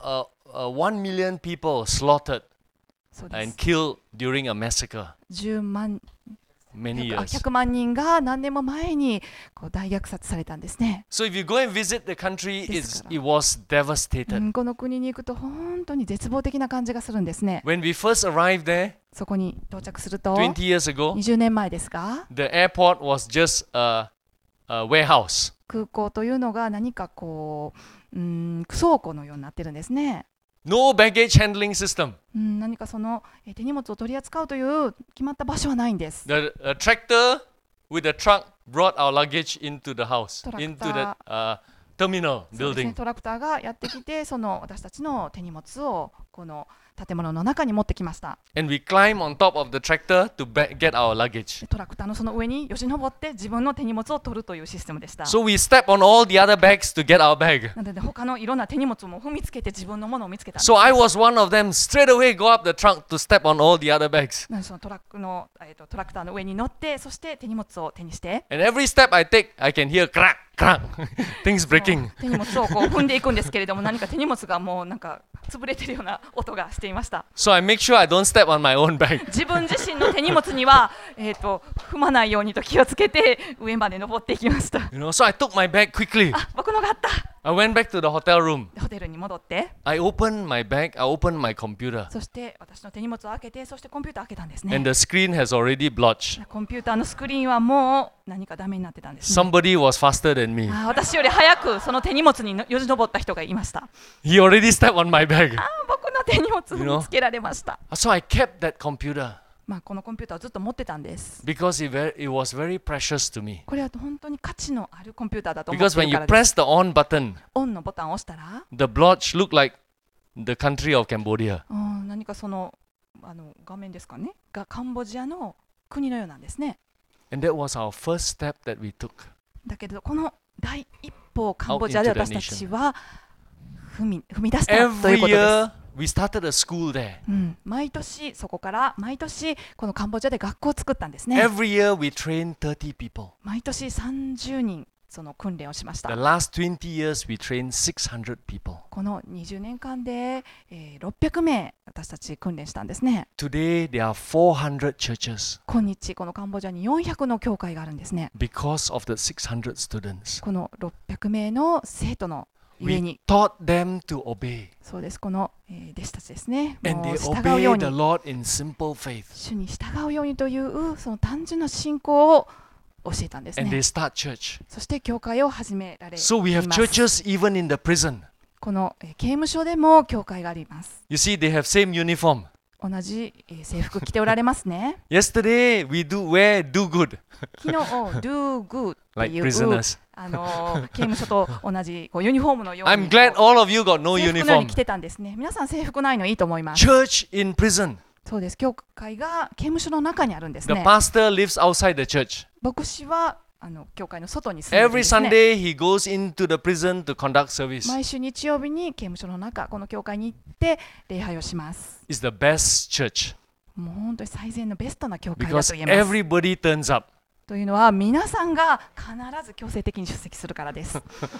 1 million people slaughtered そうで and す。 killed during a massacre 10万 many years. 100万人が何年も前にこう大虐殺されたんですね。 So if you go and visit the country, ですから。 it was devastated. この国に行くと本当に絶望的な感じがするんですね。 When we first arrived there そこに到着すると 20 years ago, 20年前ですか、 the airport was just a warehouse. 空港というのが何かこう、倉庫のようになってるんですね。 No baggage handling system. 何かその手荷物を取り扱うという決まった場所はないんです。 The tractor with a truck brought our luggage into the house, トラク into タ the ー terminal そうですね、 building. トラクターがやってきて、その私たちの手荷物をこの建物の中に持ってきました。 And we climb on top of the tractor to get our luggage. でトラクターのその上によじ登って自分の手荷物を取るというシステムでした。 So we step on all the other bags to get our bag. なので他のいろんな手荷物も踏みつけて自分のものを見つけたんです。 So I was one of them. Straight away go up the trunk to step on all the other bags. なのでそのトラクターの上に乗って、そして手荷物を手にして、 And every step I take, I can hear crack, crack, things breaking. 手荷物をこう踏んでいくんですけれども、何か手荷物がもうなんか潰れてるような音がしていました。 So I make sure I don't step on my own bag. 自分自身の手荷物には、踏まないようにと気をつけて上まで登っていきました。 So I took my bag quickly. あ、僕のがあった。 I went back to the hotel room. ホテルに戻って、 I opened my bag. I opened my computer. そして私の手荷物を開けて、そしてコンピューター開けたんですね。 And the screen has already blotched. コンピューターのスクリーンはもう何かダメになってたんですね。 Somebody was faster than me. 私より早くその手荷物によじ登った人がいました。 He already stepped on my bag. 僕の手荷物踏みつけられました。 So I kept that computer このコンピューターをずっと持ってたんです。 because it was very precious to me. これは本当に価値のあるコンピューターだと思っ Because て when い you るからです。 press the on button, オンのボタンを押したら、 the blotch looked like the country of Cambodia. 何かその画面ですかねがカンボジアの国のようなんですね。 And that was our first step that we took. だけどこの第一歩をカンボジアで私たちは踏み出したという Every ことです。 year, we started a school there. 毎年そこから毎年このカンボジアで学校を作ったんですね。 Every year, we trained 30 people. 毎年30人その訓練をしました。 The last 20 years, we trained 600 people. この20年間で、600名私たち訓練したんですね。 Today, there are 400 churches 今日このカンボジアに400の教会があるんですね。 because of the 600 students. この600名の生徒の家 We に taught them to obey. そうです、この、弟子たちですね。 And も they う従うよう obey the に Lord in simple faith. 主に従うようにというその単純な信仰を教えたんです And they ね。 start church. そして教会を始められ So we い have ます。 churches even in the prison. この刑務所でも教会があります。 You see, they have same uniform. 同じ制服着ておられますね。 Yesterday, we wear do good 昨日 do good って like いう、 prisoners. 刑務所と同じこうユニフォームのよう I'm に glad all of you got no 制服のように uniform. 着てたんですね。皆さん制服ないのいいと思います。 Church in prison. そうです。教会が刑務所の中にあるんです The ね。 pastor lives outside the church. 牧師は教会の外に住んでるん Every ですね。 Sunday, he goes into the prison to conduct service. 毎週日曜日に刑務所の中、この教会に行って礼拝をします。 It's the best church もう本当に最善のベストな教会だ because と言えます。 everybody turns up. というのは皆さんが必ず強制的に出席するからです。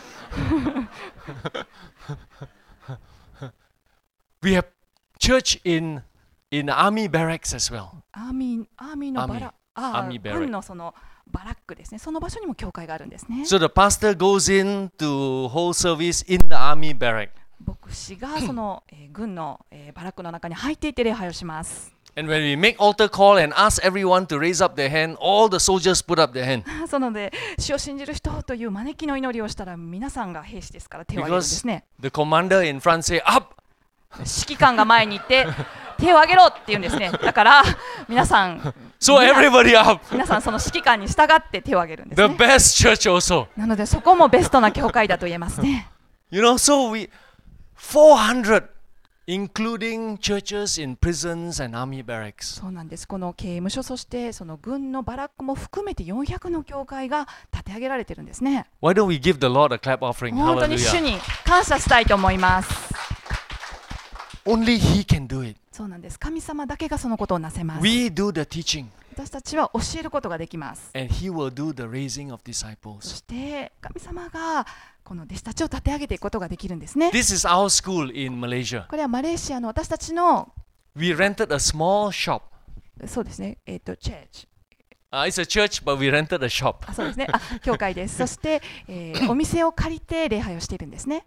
We have church in army barracks as well. アーミーのバラアーミーバラック軍のそのバラックですね。その場所にも教会があるんですね。 So the pastor goes in to hold service in the army barrack. 牧師がその、軍の、バラックの中に入っていって礼拝をします。 And when we make altar call and ask everyone to raise up their hand, all the soldiers put up their hand. そので主を信じる人という招きの祈りをしたら皆さんが兵士ですから手を挙げるんですね。 The commander in front say, up! 指揮官が前に行って手を挙げろって言うんですね。だから皆さん So everybody up! 皆さんその指揮官に従って手を挙げるんです The ね。 best church also. なのでそこもベストな教会だと言えますね。 You know, so 400, including churches in prisons and army barracks. そうなんです。この刑務所、そしてその軍のバラックも含めて400の教会が立て上げられてるんですね。 Why don't we give the Lord a clap offering? 本当に主 Hallelujah. に感謝したいと思います。 Only He can do it. そうなんです。神様だけがそのことをなせます。 We do the teaching, 私たちは教えることができます。 and He will do the raising of そ disciples. して神様がこの弟子たちを立て上げていくことができるんですね。 This is our school in Malaysia. これはマレーシアの私たちの We rented a small shop. そうですね、チェーチ。 It's a church, but we rented a shop. そうですね。教会です。そして、お店を借りて礼拝をしているんですね。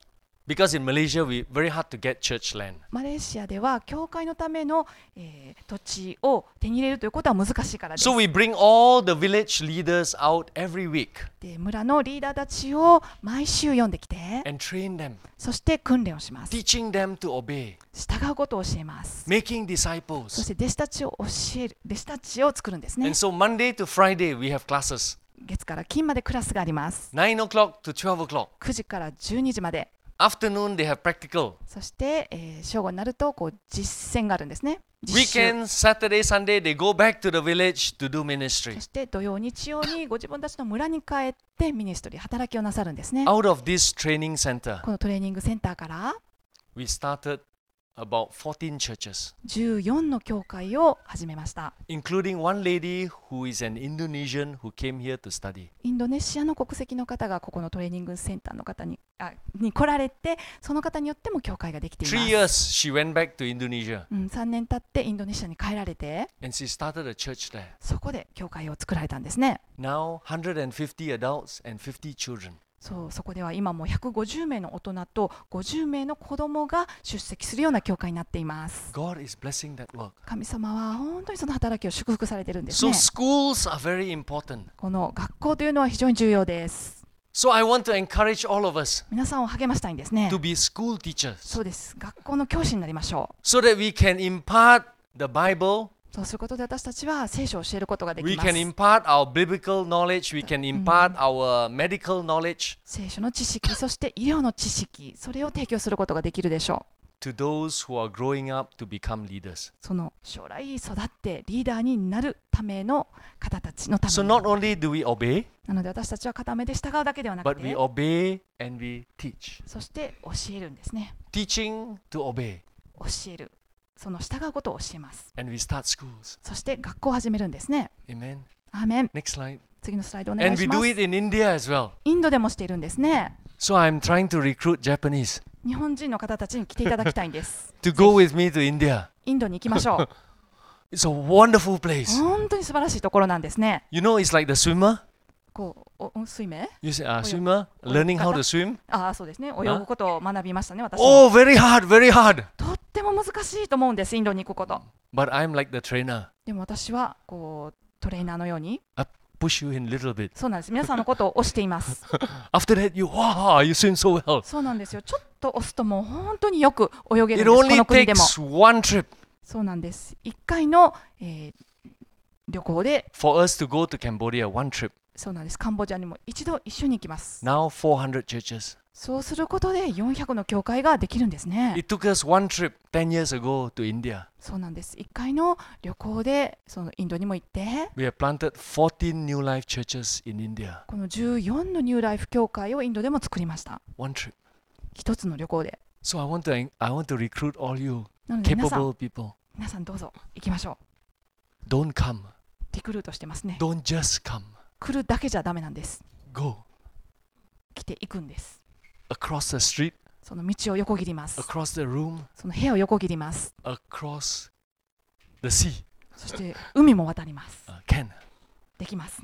Because in Malaysia, we very hard to get church land. マレーシアでは教会のための、土地を手に入れるということは難しいからです。 So we bring all the village leaders out every week で村のリーダーたちを毎週呼んできて、 and train them, そして訓練をします。 teaching them to obey, 従うことを教えます。 making そ disciples. して弟子たちを作るんですね And。so Monday to Friday, we have classes. 月から金までクラスがあります。 9 o'clock to 12 o'clock. 9時から12時まで。 Afternoon, they have practical. そして、正午になるとこう実践があるんですね。実習。 Weekend, Saturday, Sunday, they go back to the village to do そ ministry. して土曜日曜にご自分たちの村に帰ってミニストリー働きをなさるんですね。 Out of this training center, このトレーニングセンターから we started about 14 churches, 14の教会を始めました。 including one lady who is an Indonesian who came here to study. インドネシアの国籍の方がここのトレーニングセンターの方に来られて、その方によっても教会ができています。 3 years, she went back to Indonesia 3年経ってインドネシアに帰られて、 and she started a church there. そこで教会を作られたんですね。 Now, 150 adults and 50 children. そこでは今も150名の大人と50名の子供が出席するような教会になっています。 God is blessing that work. 神様は本当にその働きを祝福されているんです So ね。 schools are very important. この学校というのは非常に重要です。 So I want to encourage all of us 皆さんを励ましたいんですね。 to be school teachers そうです。学校の教師になりましょ so that we can impart the Bible, う。そうすることで私たちは聖書を教えることができ we ます。 can impart our biblical knowledge, we can impart our medical knowledge 聖書の知識、そして医療の知識、それを提供することができるでしょう。 to those who are growing up to become leaders. その将来育ってリーダーになるための方たちのため So に。 not only do we obey, なので私たちは片目で従うだけではなく but we て、 obey and we teach. そして教えるんですね。 Teaching to obey. 教える。その従うことを教えます。 And we start schools. そして学校を始めるんですね。 Amen. アーメン。 Next slide. 次のスライドお願い And し we ま do す。 it in India as well. インドでもしているんですね。 So I'm trying to recruit Japanese 日本人の方たちに来ていただきたいんです。 to go with me to India. インドに行きましょう。 It's a wonderful place. 本当に素晴らしいところなんですね。 You know, it's like the swimmer. こう水泳 You say, swimmer, learning how to swim. そうですね。泳ぐことを学びましたね、私も。 Oh, very hard, very hard. とっても難しいと思うんです、インドに行くこと。 But I'm like the trainer. でも私はこうトレーナーのように、 I push you in a little bit. そうなんです。皆さんのことを押しています。 After that, wow, you swim so well. そうなんですよ。ちょっと押すともう本当によく泳げるん It です。こ only の国でも。 takes one trip そうなんです。1回の、旅行で、 for us to go to Cambodia, one trip. そうなんです。カンボジアにも一度一緒に行きます。 Now 400 churches. そうすることで400の教会ができるんですね。 It took us one trip 10 years ago to India. そうなんです。1回の旅行でそのインドにも行って、 We have planted 14 New Life churches in India. この14のニューライフ教会をインドでも作りました。 One trip. 一つの旅行で。 So I want to recruit all you なので皆さ capable ん、 people. 皆さんどうぞ行きましょ Don't come. う。リクルートしてますね。 Don't just come. 来るだけじゃダメなんです。 Go 来ていくんです。 across the street, その道を横切ります。 across the room, その部屋を横切ります。 across the sea. そして海も渡ります。 Can. できます。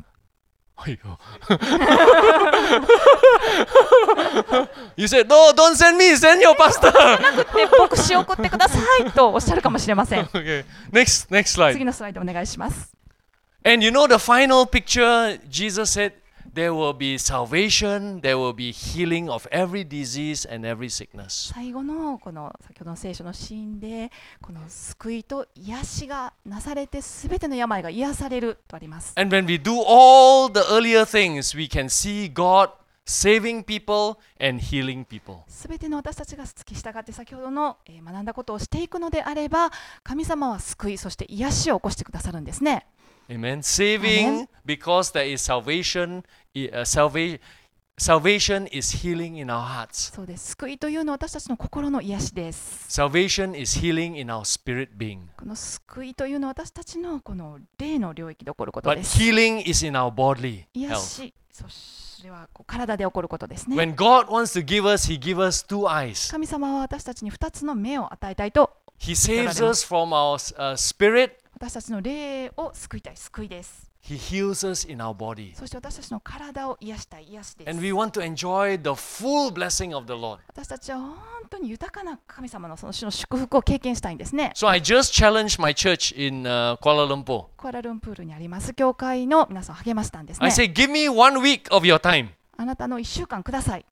You said, no, don't send me, send your pastor. で、牧師を送ってくださいとおっしゃるかもしれません。 Okay, next slide. 次のスライドお願いします。 And you know the final picture, Jesus said, there will be salvation, there will be healing of every disease and every sickness. 最後のこの先ほどの聖書のシーンで、この救いと癒しがなされて、すべての病が癒されるとあります。 And when we do all the earlier things, we can see God saving people and healing people. すべての私たちが付き従って先ほどの学んだことをしていくのであれば、神様は救い、そして癒しを起こしてくださるんですね。 Amen. Saving because there is salvation. Salvation is healing in our hearts. そうです。救いというのは私たちの心の癒しです。 Salvation is healing in our spirit being. この救いというのは私たちのこの霊の領域で起こること But です。 healing is in our bodily 癒 health. し、それはこう体で起こることですね。 When God wants to give us, He gives us two eyes. 神様は私たちに2つの目を与えたいと、 He saves us from our spirit 私たちの霊を救いたい、救いです。 He heals us in our body. そして私たちの体を癒したい癒しです。 And we want to enjoy the full blessing of the Lord. 私たちは本当に豊かな神様のその主の祝福を経験したいんですね。 So I just challenged my church in Kuala Lumpur. クアラルンプールにあります教会の皆さんを励ましたんです I ね。 say, give me 1 week of your time. あなたの1週間ください。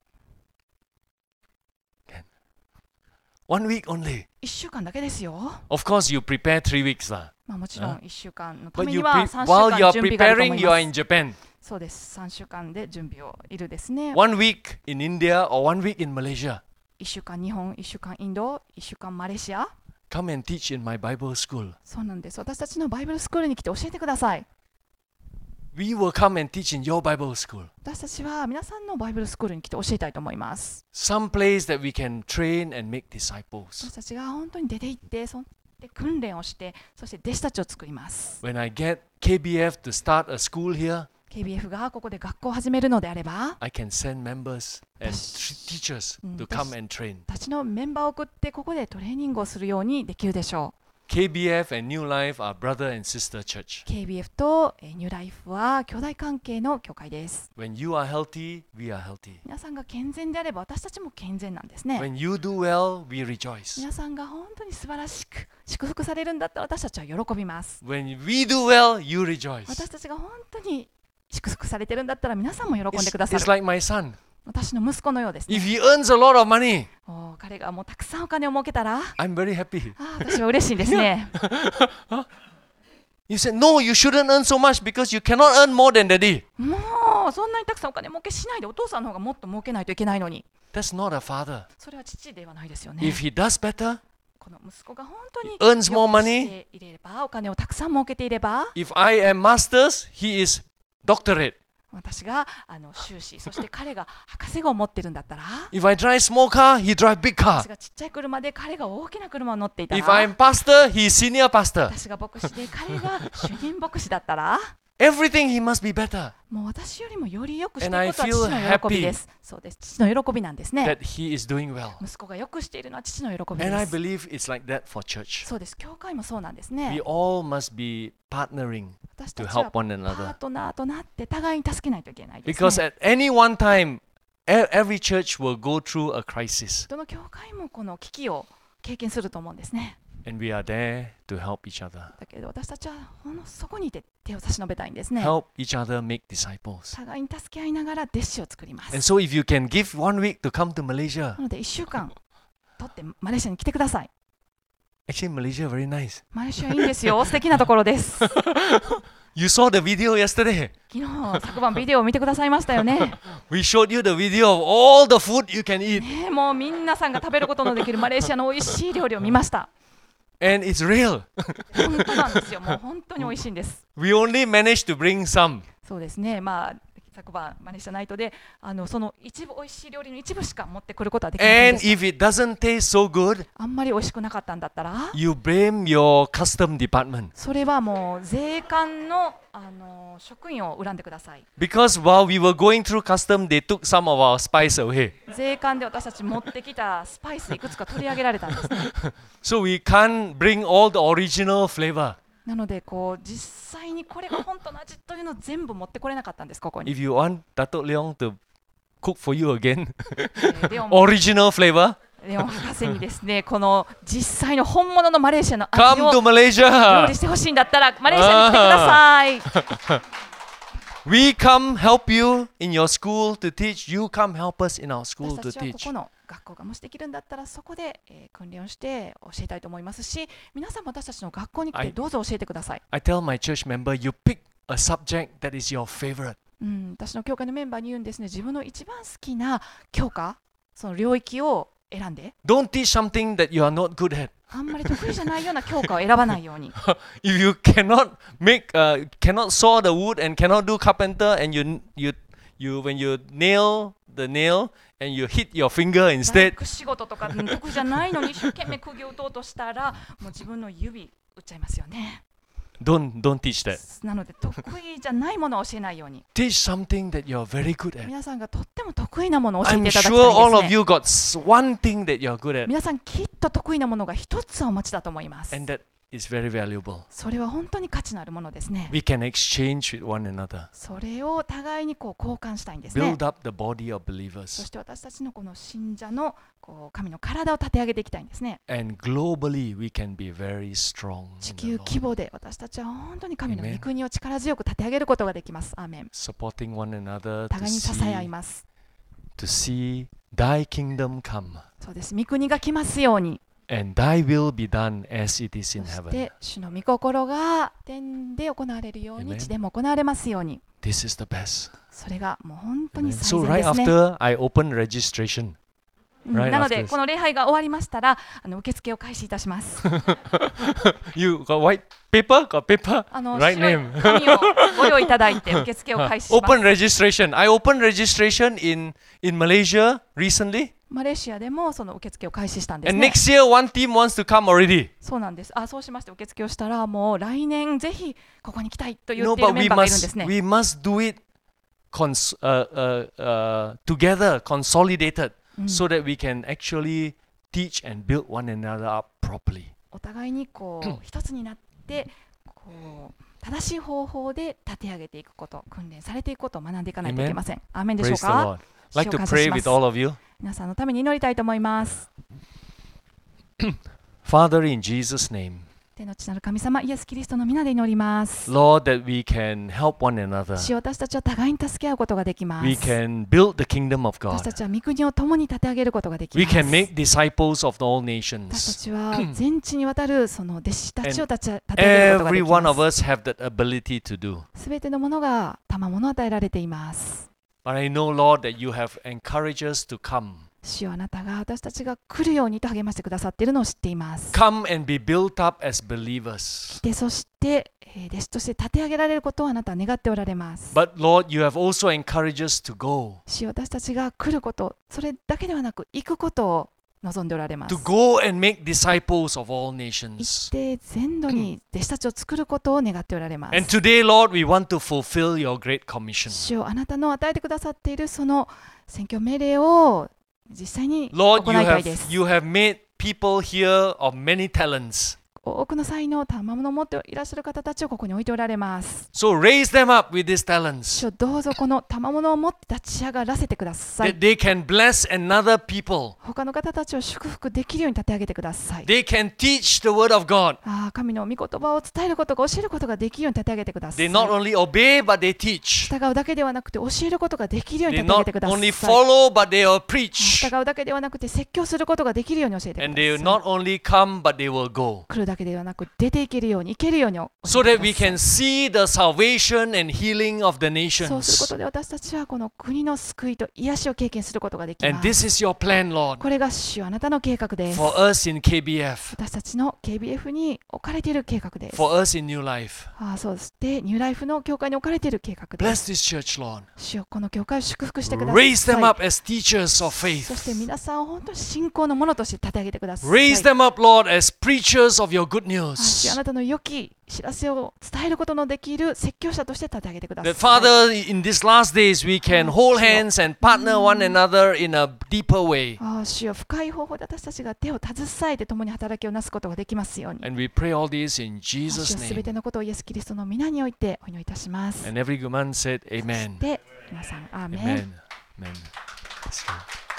1 week only. 1週間だけですよ。 Of course, you prepare 3 weeks. まあ、もちろん1週間のた But めに you は while 3 you 週 are 間準備があると思 preparing, い you ま are す。 in Japan. そうです。3週間で準備をいるですね。 1 week in India or 1 week in Malaysia. 1週間日本、1週間インド、1週間マレーシア。 Come and teach in my Bible school. そうなんです。私たちのバイブルスクールに来て教えてください。 We will come and teach in your Bible school. 私たちは皆さんのバイブルスクールに来て教えたいと思います。 Some place that we can train and make disciples. 私たちが本当に出て行ってそんで訓練をして、そして弟子たちを作ります。 When I get KBF to start a school here, KBF がここで学校を始めるのであれば、 I can send members and teachers to come and train. 私のメンバーを送ってここでトレーニングをするようにできるでしょ KBF and New Life are brother and sister church. う。KBF とニューライフは兄弟関係の教会です。 When you are healthy, we are healthy. 皆さんが健全であれば私たちも健全なんですね。 When you do well, we rejoice. 皆さんが本当に素晴らしく祝福されるんだったら私たちは喜びます。 When we do well, you rejoice. 私たちが本当に祝福されてるんだったら皆さんも喜ん It's, でくださ it's る。 like my son. 私の息子のようですね。 If he earns a lot of money, 彼がもうたくさんお金を儲けたら、 I'm very happy. 私は嬉しいんですね。 You said, no, you shouldn't earn so much because you cannot earn more than daddy. もうそんなにたくさんお金儲けしないで、お父さんの方がもっと儲けないといけないのに。 That's not a father. それは父ではないですよね。 If he does better, この息子が本当に earns more よく money. していれば、お金をたくさん儲けていれば、 if I am masters, he is doctorate. 私が修士、そして彼が博士号を持ってるんだったら、 If I drive small car, he drive big car. 私がちっちゃい車で彼が大きな車を乗っていた If ら、 I'm pastor, he is senior pastor. 私が牧師で彼が主任牧師だったら、 Everything he must be better. もう私よりもよりよくしてい And く I ことは feel 父の喜びです。そうです。父の喜びなんですね。 that he is doing well. 息子がよくしているのは父の喜び And I です。 believe it's like that for church. そうです。教会もそうなんです We ね。 all must be partnering 私 to たちは help one パ another. ートナーとなって互いに助けないといけないです Because ね。 at any one time, every church will go through a crisis. どの教会もこの危機を経験すると思うんですね。 And we are there to help each other. だけど私たちはそこにいて手を差し伸べたいんですね。 Help each other make disciples. 互いに助け合いながら弟子を作りま And す。 so if you can give 1 week to come to Malaysia, なので1週間取ってマレーシアに来てください。 actually Malaysia very nice. マレーシアいいんですよ。素敵なところです。 You saw the video yesterday. 昨日昨晩ビデオを見てくださいましたよね。 We showed you the video of all the food you can eat. ねえもう皆さんが食べることのできるマレーシアの美味しい料理を見ました。 And it's real. 本当なんですよ。もう本当に美味しいんです。 We only managed to bring some. そうですね。まあ昨晩マレーシアナイトでその一部美味しい料理の一部しか持ってくることはできません And でした。 if it doesn't taste so good, あんまり美味しくなかったんだったら、 you blame your custom department. それはもう税関の職員を恨んでください。 Because while we were going through custom, they took some of our spice away. 税関で私たち持ってきたスパイスいくつか取り上げられたんですね。 So we can't bring all the original flavor. なので実際にこれが本当の味というのを全部持ってこれなかったんです。ここに。 If you want Datuk Leong to cook for you again, レオン original flavor, レオン博士にですね、この実際の本物のマレーシアの味 come を to 料 Malaysia. 理してほしいんだったらマレーシアに来てください。 We come help you in your school to teach. You come help us in our 私 school た to ちはこ teach. この学校がもしできるんだったらそこで、訓練をして教えたいと思いますし、皆さんも私たちの学校に来てどうぞ教えてください。 I tell my church member, you pick a subject that is your favorite. 私の教会のメンバーに言うんですね、自分の一番好きな教科、その領域を選んで、 Don't teach something that you are not good at. あんまり得意じゃないような教科を選ばないように。 If you cannot cannot saw the wood and cannot do carpenter, and when you nail the nail and you hit your finger 大 instead, 工仕事とか得意じゃないのに一生懸命釘を打とうとしたら、もう自分の指打っちゃいますよね。 don't teach that. なので得意じゃないものを教えないように。 Teach something that you're very good at. 皆さんがとっても得意なものを教え I'm ていただきた sure all い of ですね。 you got one thing that you're good at, 皆さんきっと得意なものが一つお持ちだと思います。 and that is very valuable. それは本当に価値のあるものですね。 We can exchange with one another, それを互いに交換したいんですね。 build up the body of そ believers, して私たちのこの信者の神の体を立て上げていきたいんですね。 and globally we can be very strong 地 in the 球 Lord, 規模で私たちは本当に神の Amen. 御国を力強く立て上げることができます。アーメン。 supporting one another 互いに支え合います。 to see thy kingdom come そうです。御国が来ますように。 and thy will be done as it is そ in し heaven. て主の御心が天で行われるように Amen. 地でも行われますように。 This is the best. それがもう本当に Amen. 最 So 善 right ですね。 after I open registration, なので after this. この礼拝が終わりましたら受付を開始いたします。 you got white paper? Got paper? 白 Right い name. 紙をご用意いただいて受付を開始します。 Open registration. I opened registration in Malaysia recently. マレーシアでもその受付を開始したんです And ね。 next year, one team wants to come already. そうなんです。そうしまして受付をしたらもう来年ぜひここに来たいと言 No, っている but メンバーがいるんですね。 we must do it together, consolidated, so that we can actually teach and build one another up properly. お互いに一つになって正しい方法で立て上げていくこと、訓練されていくことを学んでいかないといけません。アーメンでしょう Praise the か。 Lord. Like to 主を感謝 pray しま with す。 all of you. 皆さんのために祈りたいと思います。 Father, in Jesus' name, 天の父なる神様、イエス・キリストの皆で祈ります。 Lord, that we can help one another. 主よ、私たちは互いに助け合うことができます。 We can build the kingdom of 私 God. たちは御国を共に立て上げることができ We ます。 can make disciples of all 私た nations. ちは全地にわたるその弟子たちを立て上げることがで Every き one ま of す。 us have that ability to do. すべてのものが賜物を与えられています。 But I know, Lord, that you have encouraged us to come. 主よ、あなたが私たちが来るようにと励ましてくださっているのを知っています。 Come and be built up as believers. で、そして、弟子として立て上げられることをあなたは願っておられます。 But Lord, you have also encouraged us to go. 主よ、私たちが来ること、それだけではなく行くことを望んでおられます。 To go and make disciples of all 行っ nations. て全土に弟子たちを作ることを願っておられます。 And today, Lord, we want to fulfill your great commission. 主よ、あなたの与えてくださっているその宣教命令を実際に行 Lord, いたいです。 you have made people here of many talents. 多くの才能、賜物を持っていらっしゃる方たちをここに置いておられます。 So raise them up with these 主 talents よ、どうぞこの賜物を持って立ち上がらせてください that。they can bless another people. 他の方たちを祝福できるように立て上げてください。 They can teach the word of God. 神の御言葉を伝えることが教えることができるように立て上げてくださ They い。 not only obey, but they teach. 従うだけではなくて教えることができるように They 立て上げ not てください。 only follow, but they will preach. 従うだけではなくて説教することができるように教えて And く they だ will さい。 not only come, but they will go. 来るだけではなく出ていけるように、行けるように教 So えて that く we ださい。 can see the salvation and healing of the そうするこ nations. とで私たちはこの国の救いと癒しを経験することができ And ます。 this is your plan, Lord, これが主よ、あなたの計画です。 for us in KBF, 私たちの KBF に置かれている計画です。 for us in New Life. そうしてニューライフの教会に置かれている計画で Bless す。 this church, Lord. 主よ、この教会を祝福してください。 Raise them up as teachers of そして faith. 皆さんを本当に信仰のものとして立て上げてください。 Raise them up, Lord, as preachers of your good 主よ、あ news. なたの良き知らせを伝えることのできる説教者として立て上げてくださ That い。 Father, in these last days, we can hold hands and partner one another in a deeper way. 主よ、深い方法で私たちが手を携えて共に働きをなすことができますように。 And we pray all this in 主 Jesus' よ、すべ name. てのことをイエス・キリストの皆においてお祈りいたします。 And every good man said, そし Amen. て皆さん、アーメン。 Amen. Amen. Let's go.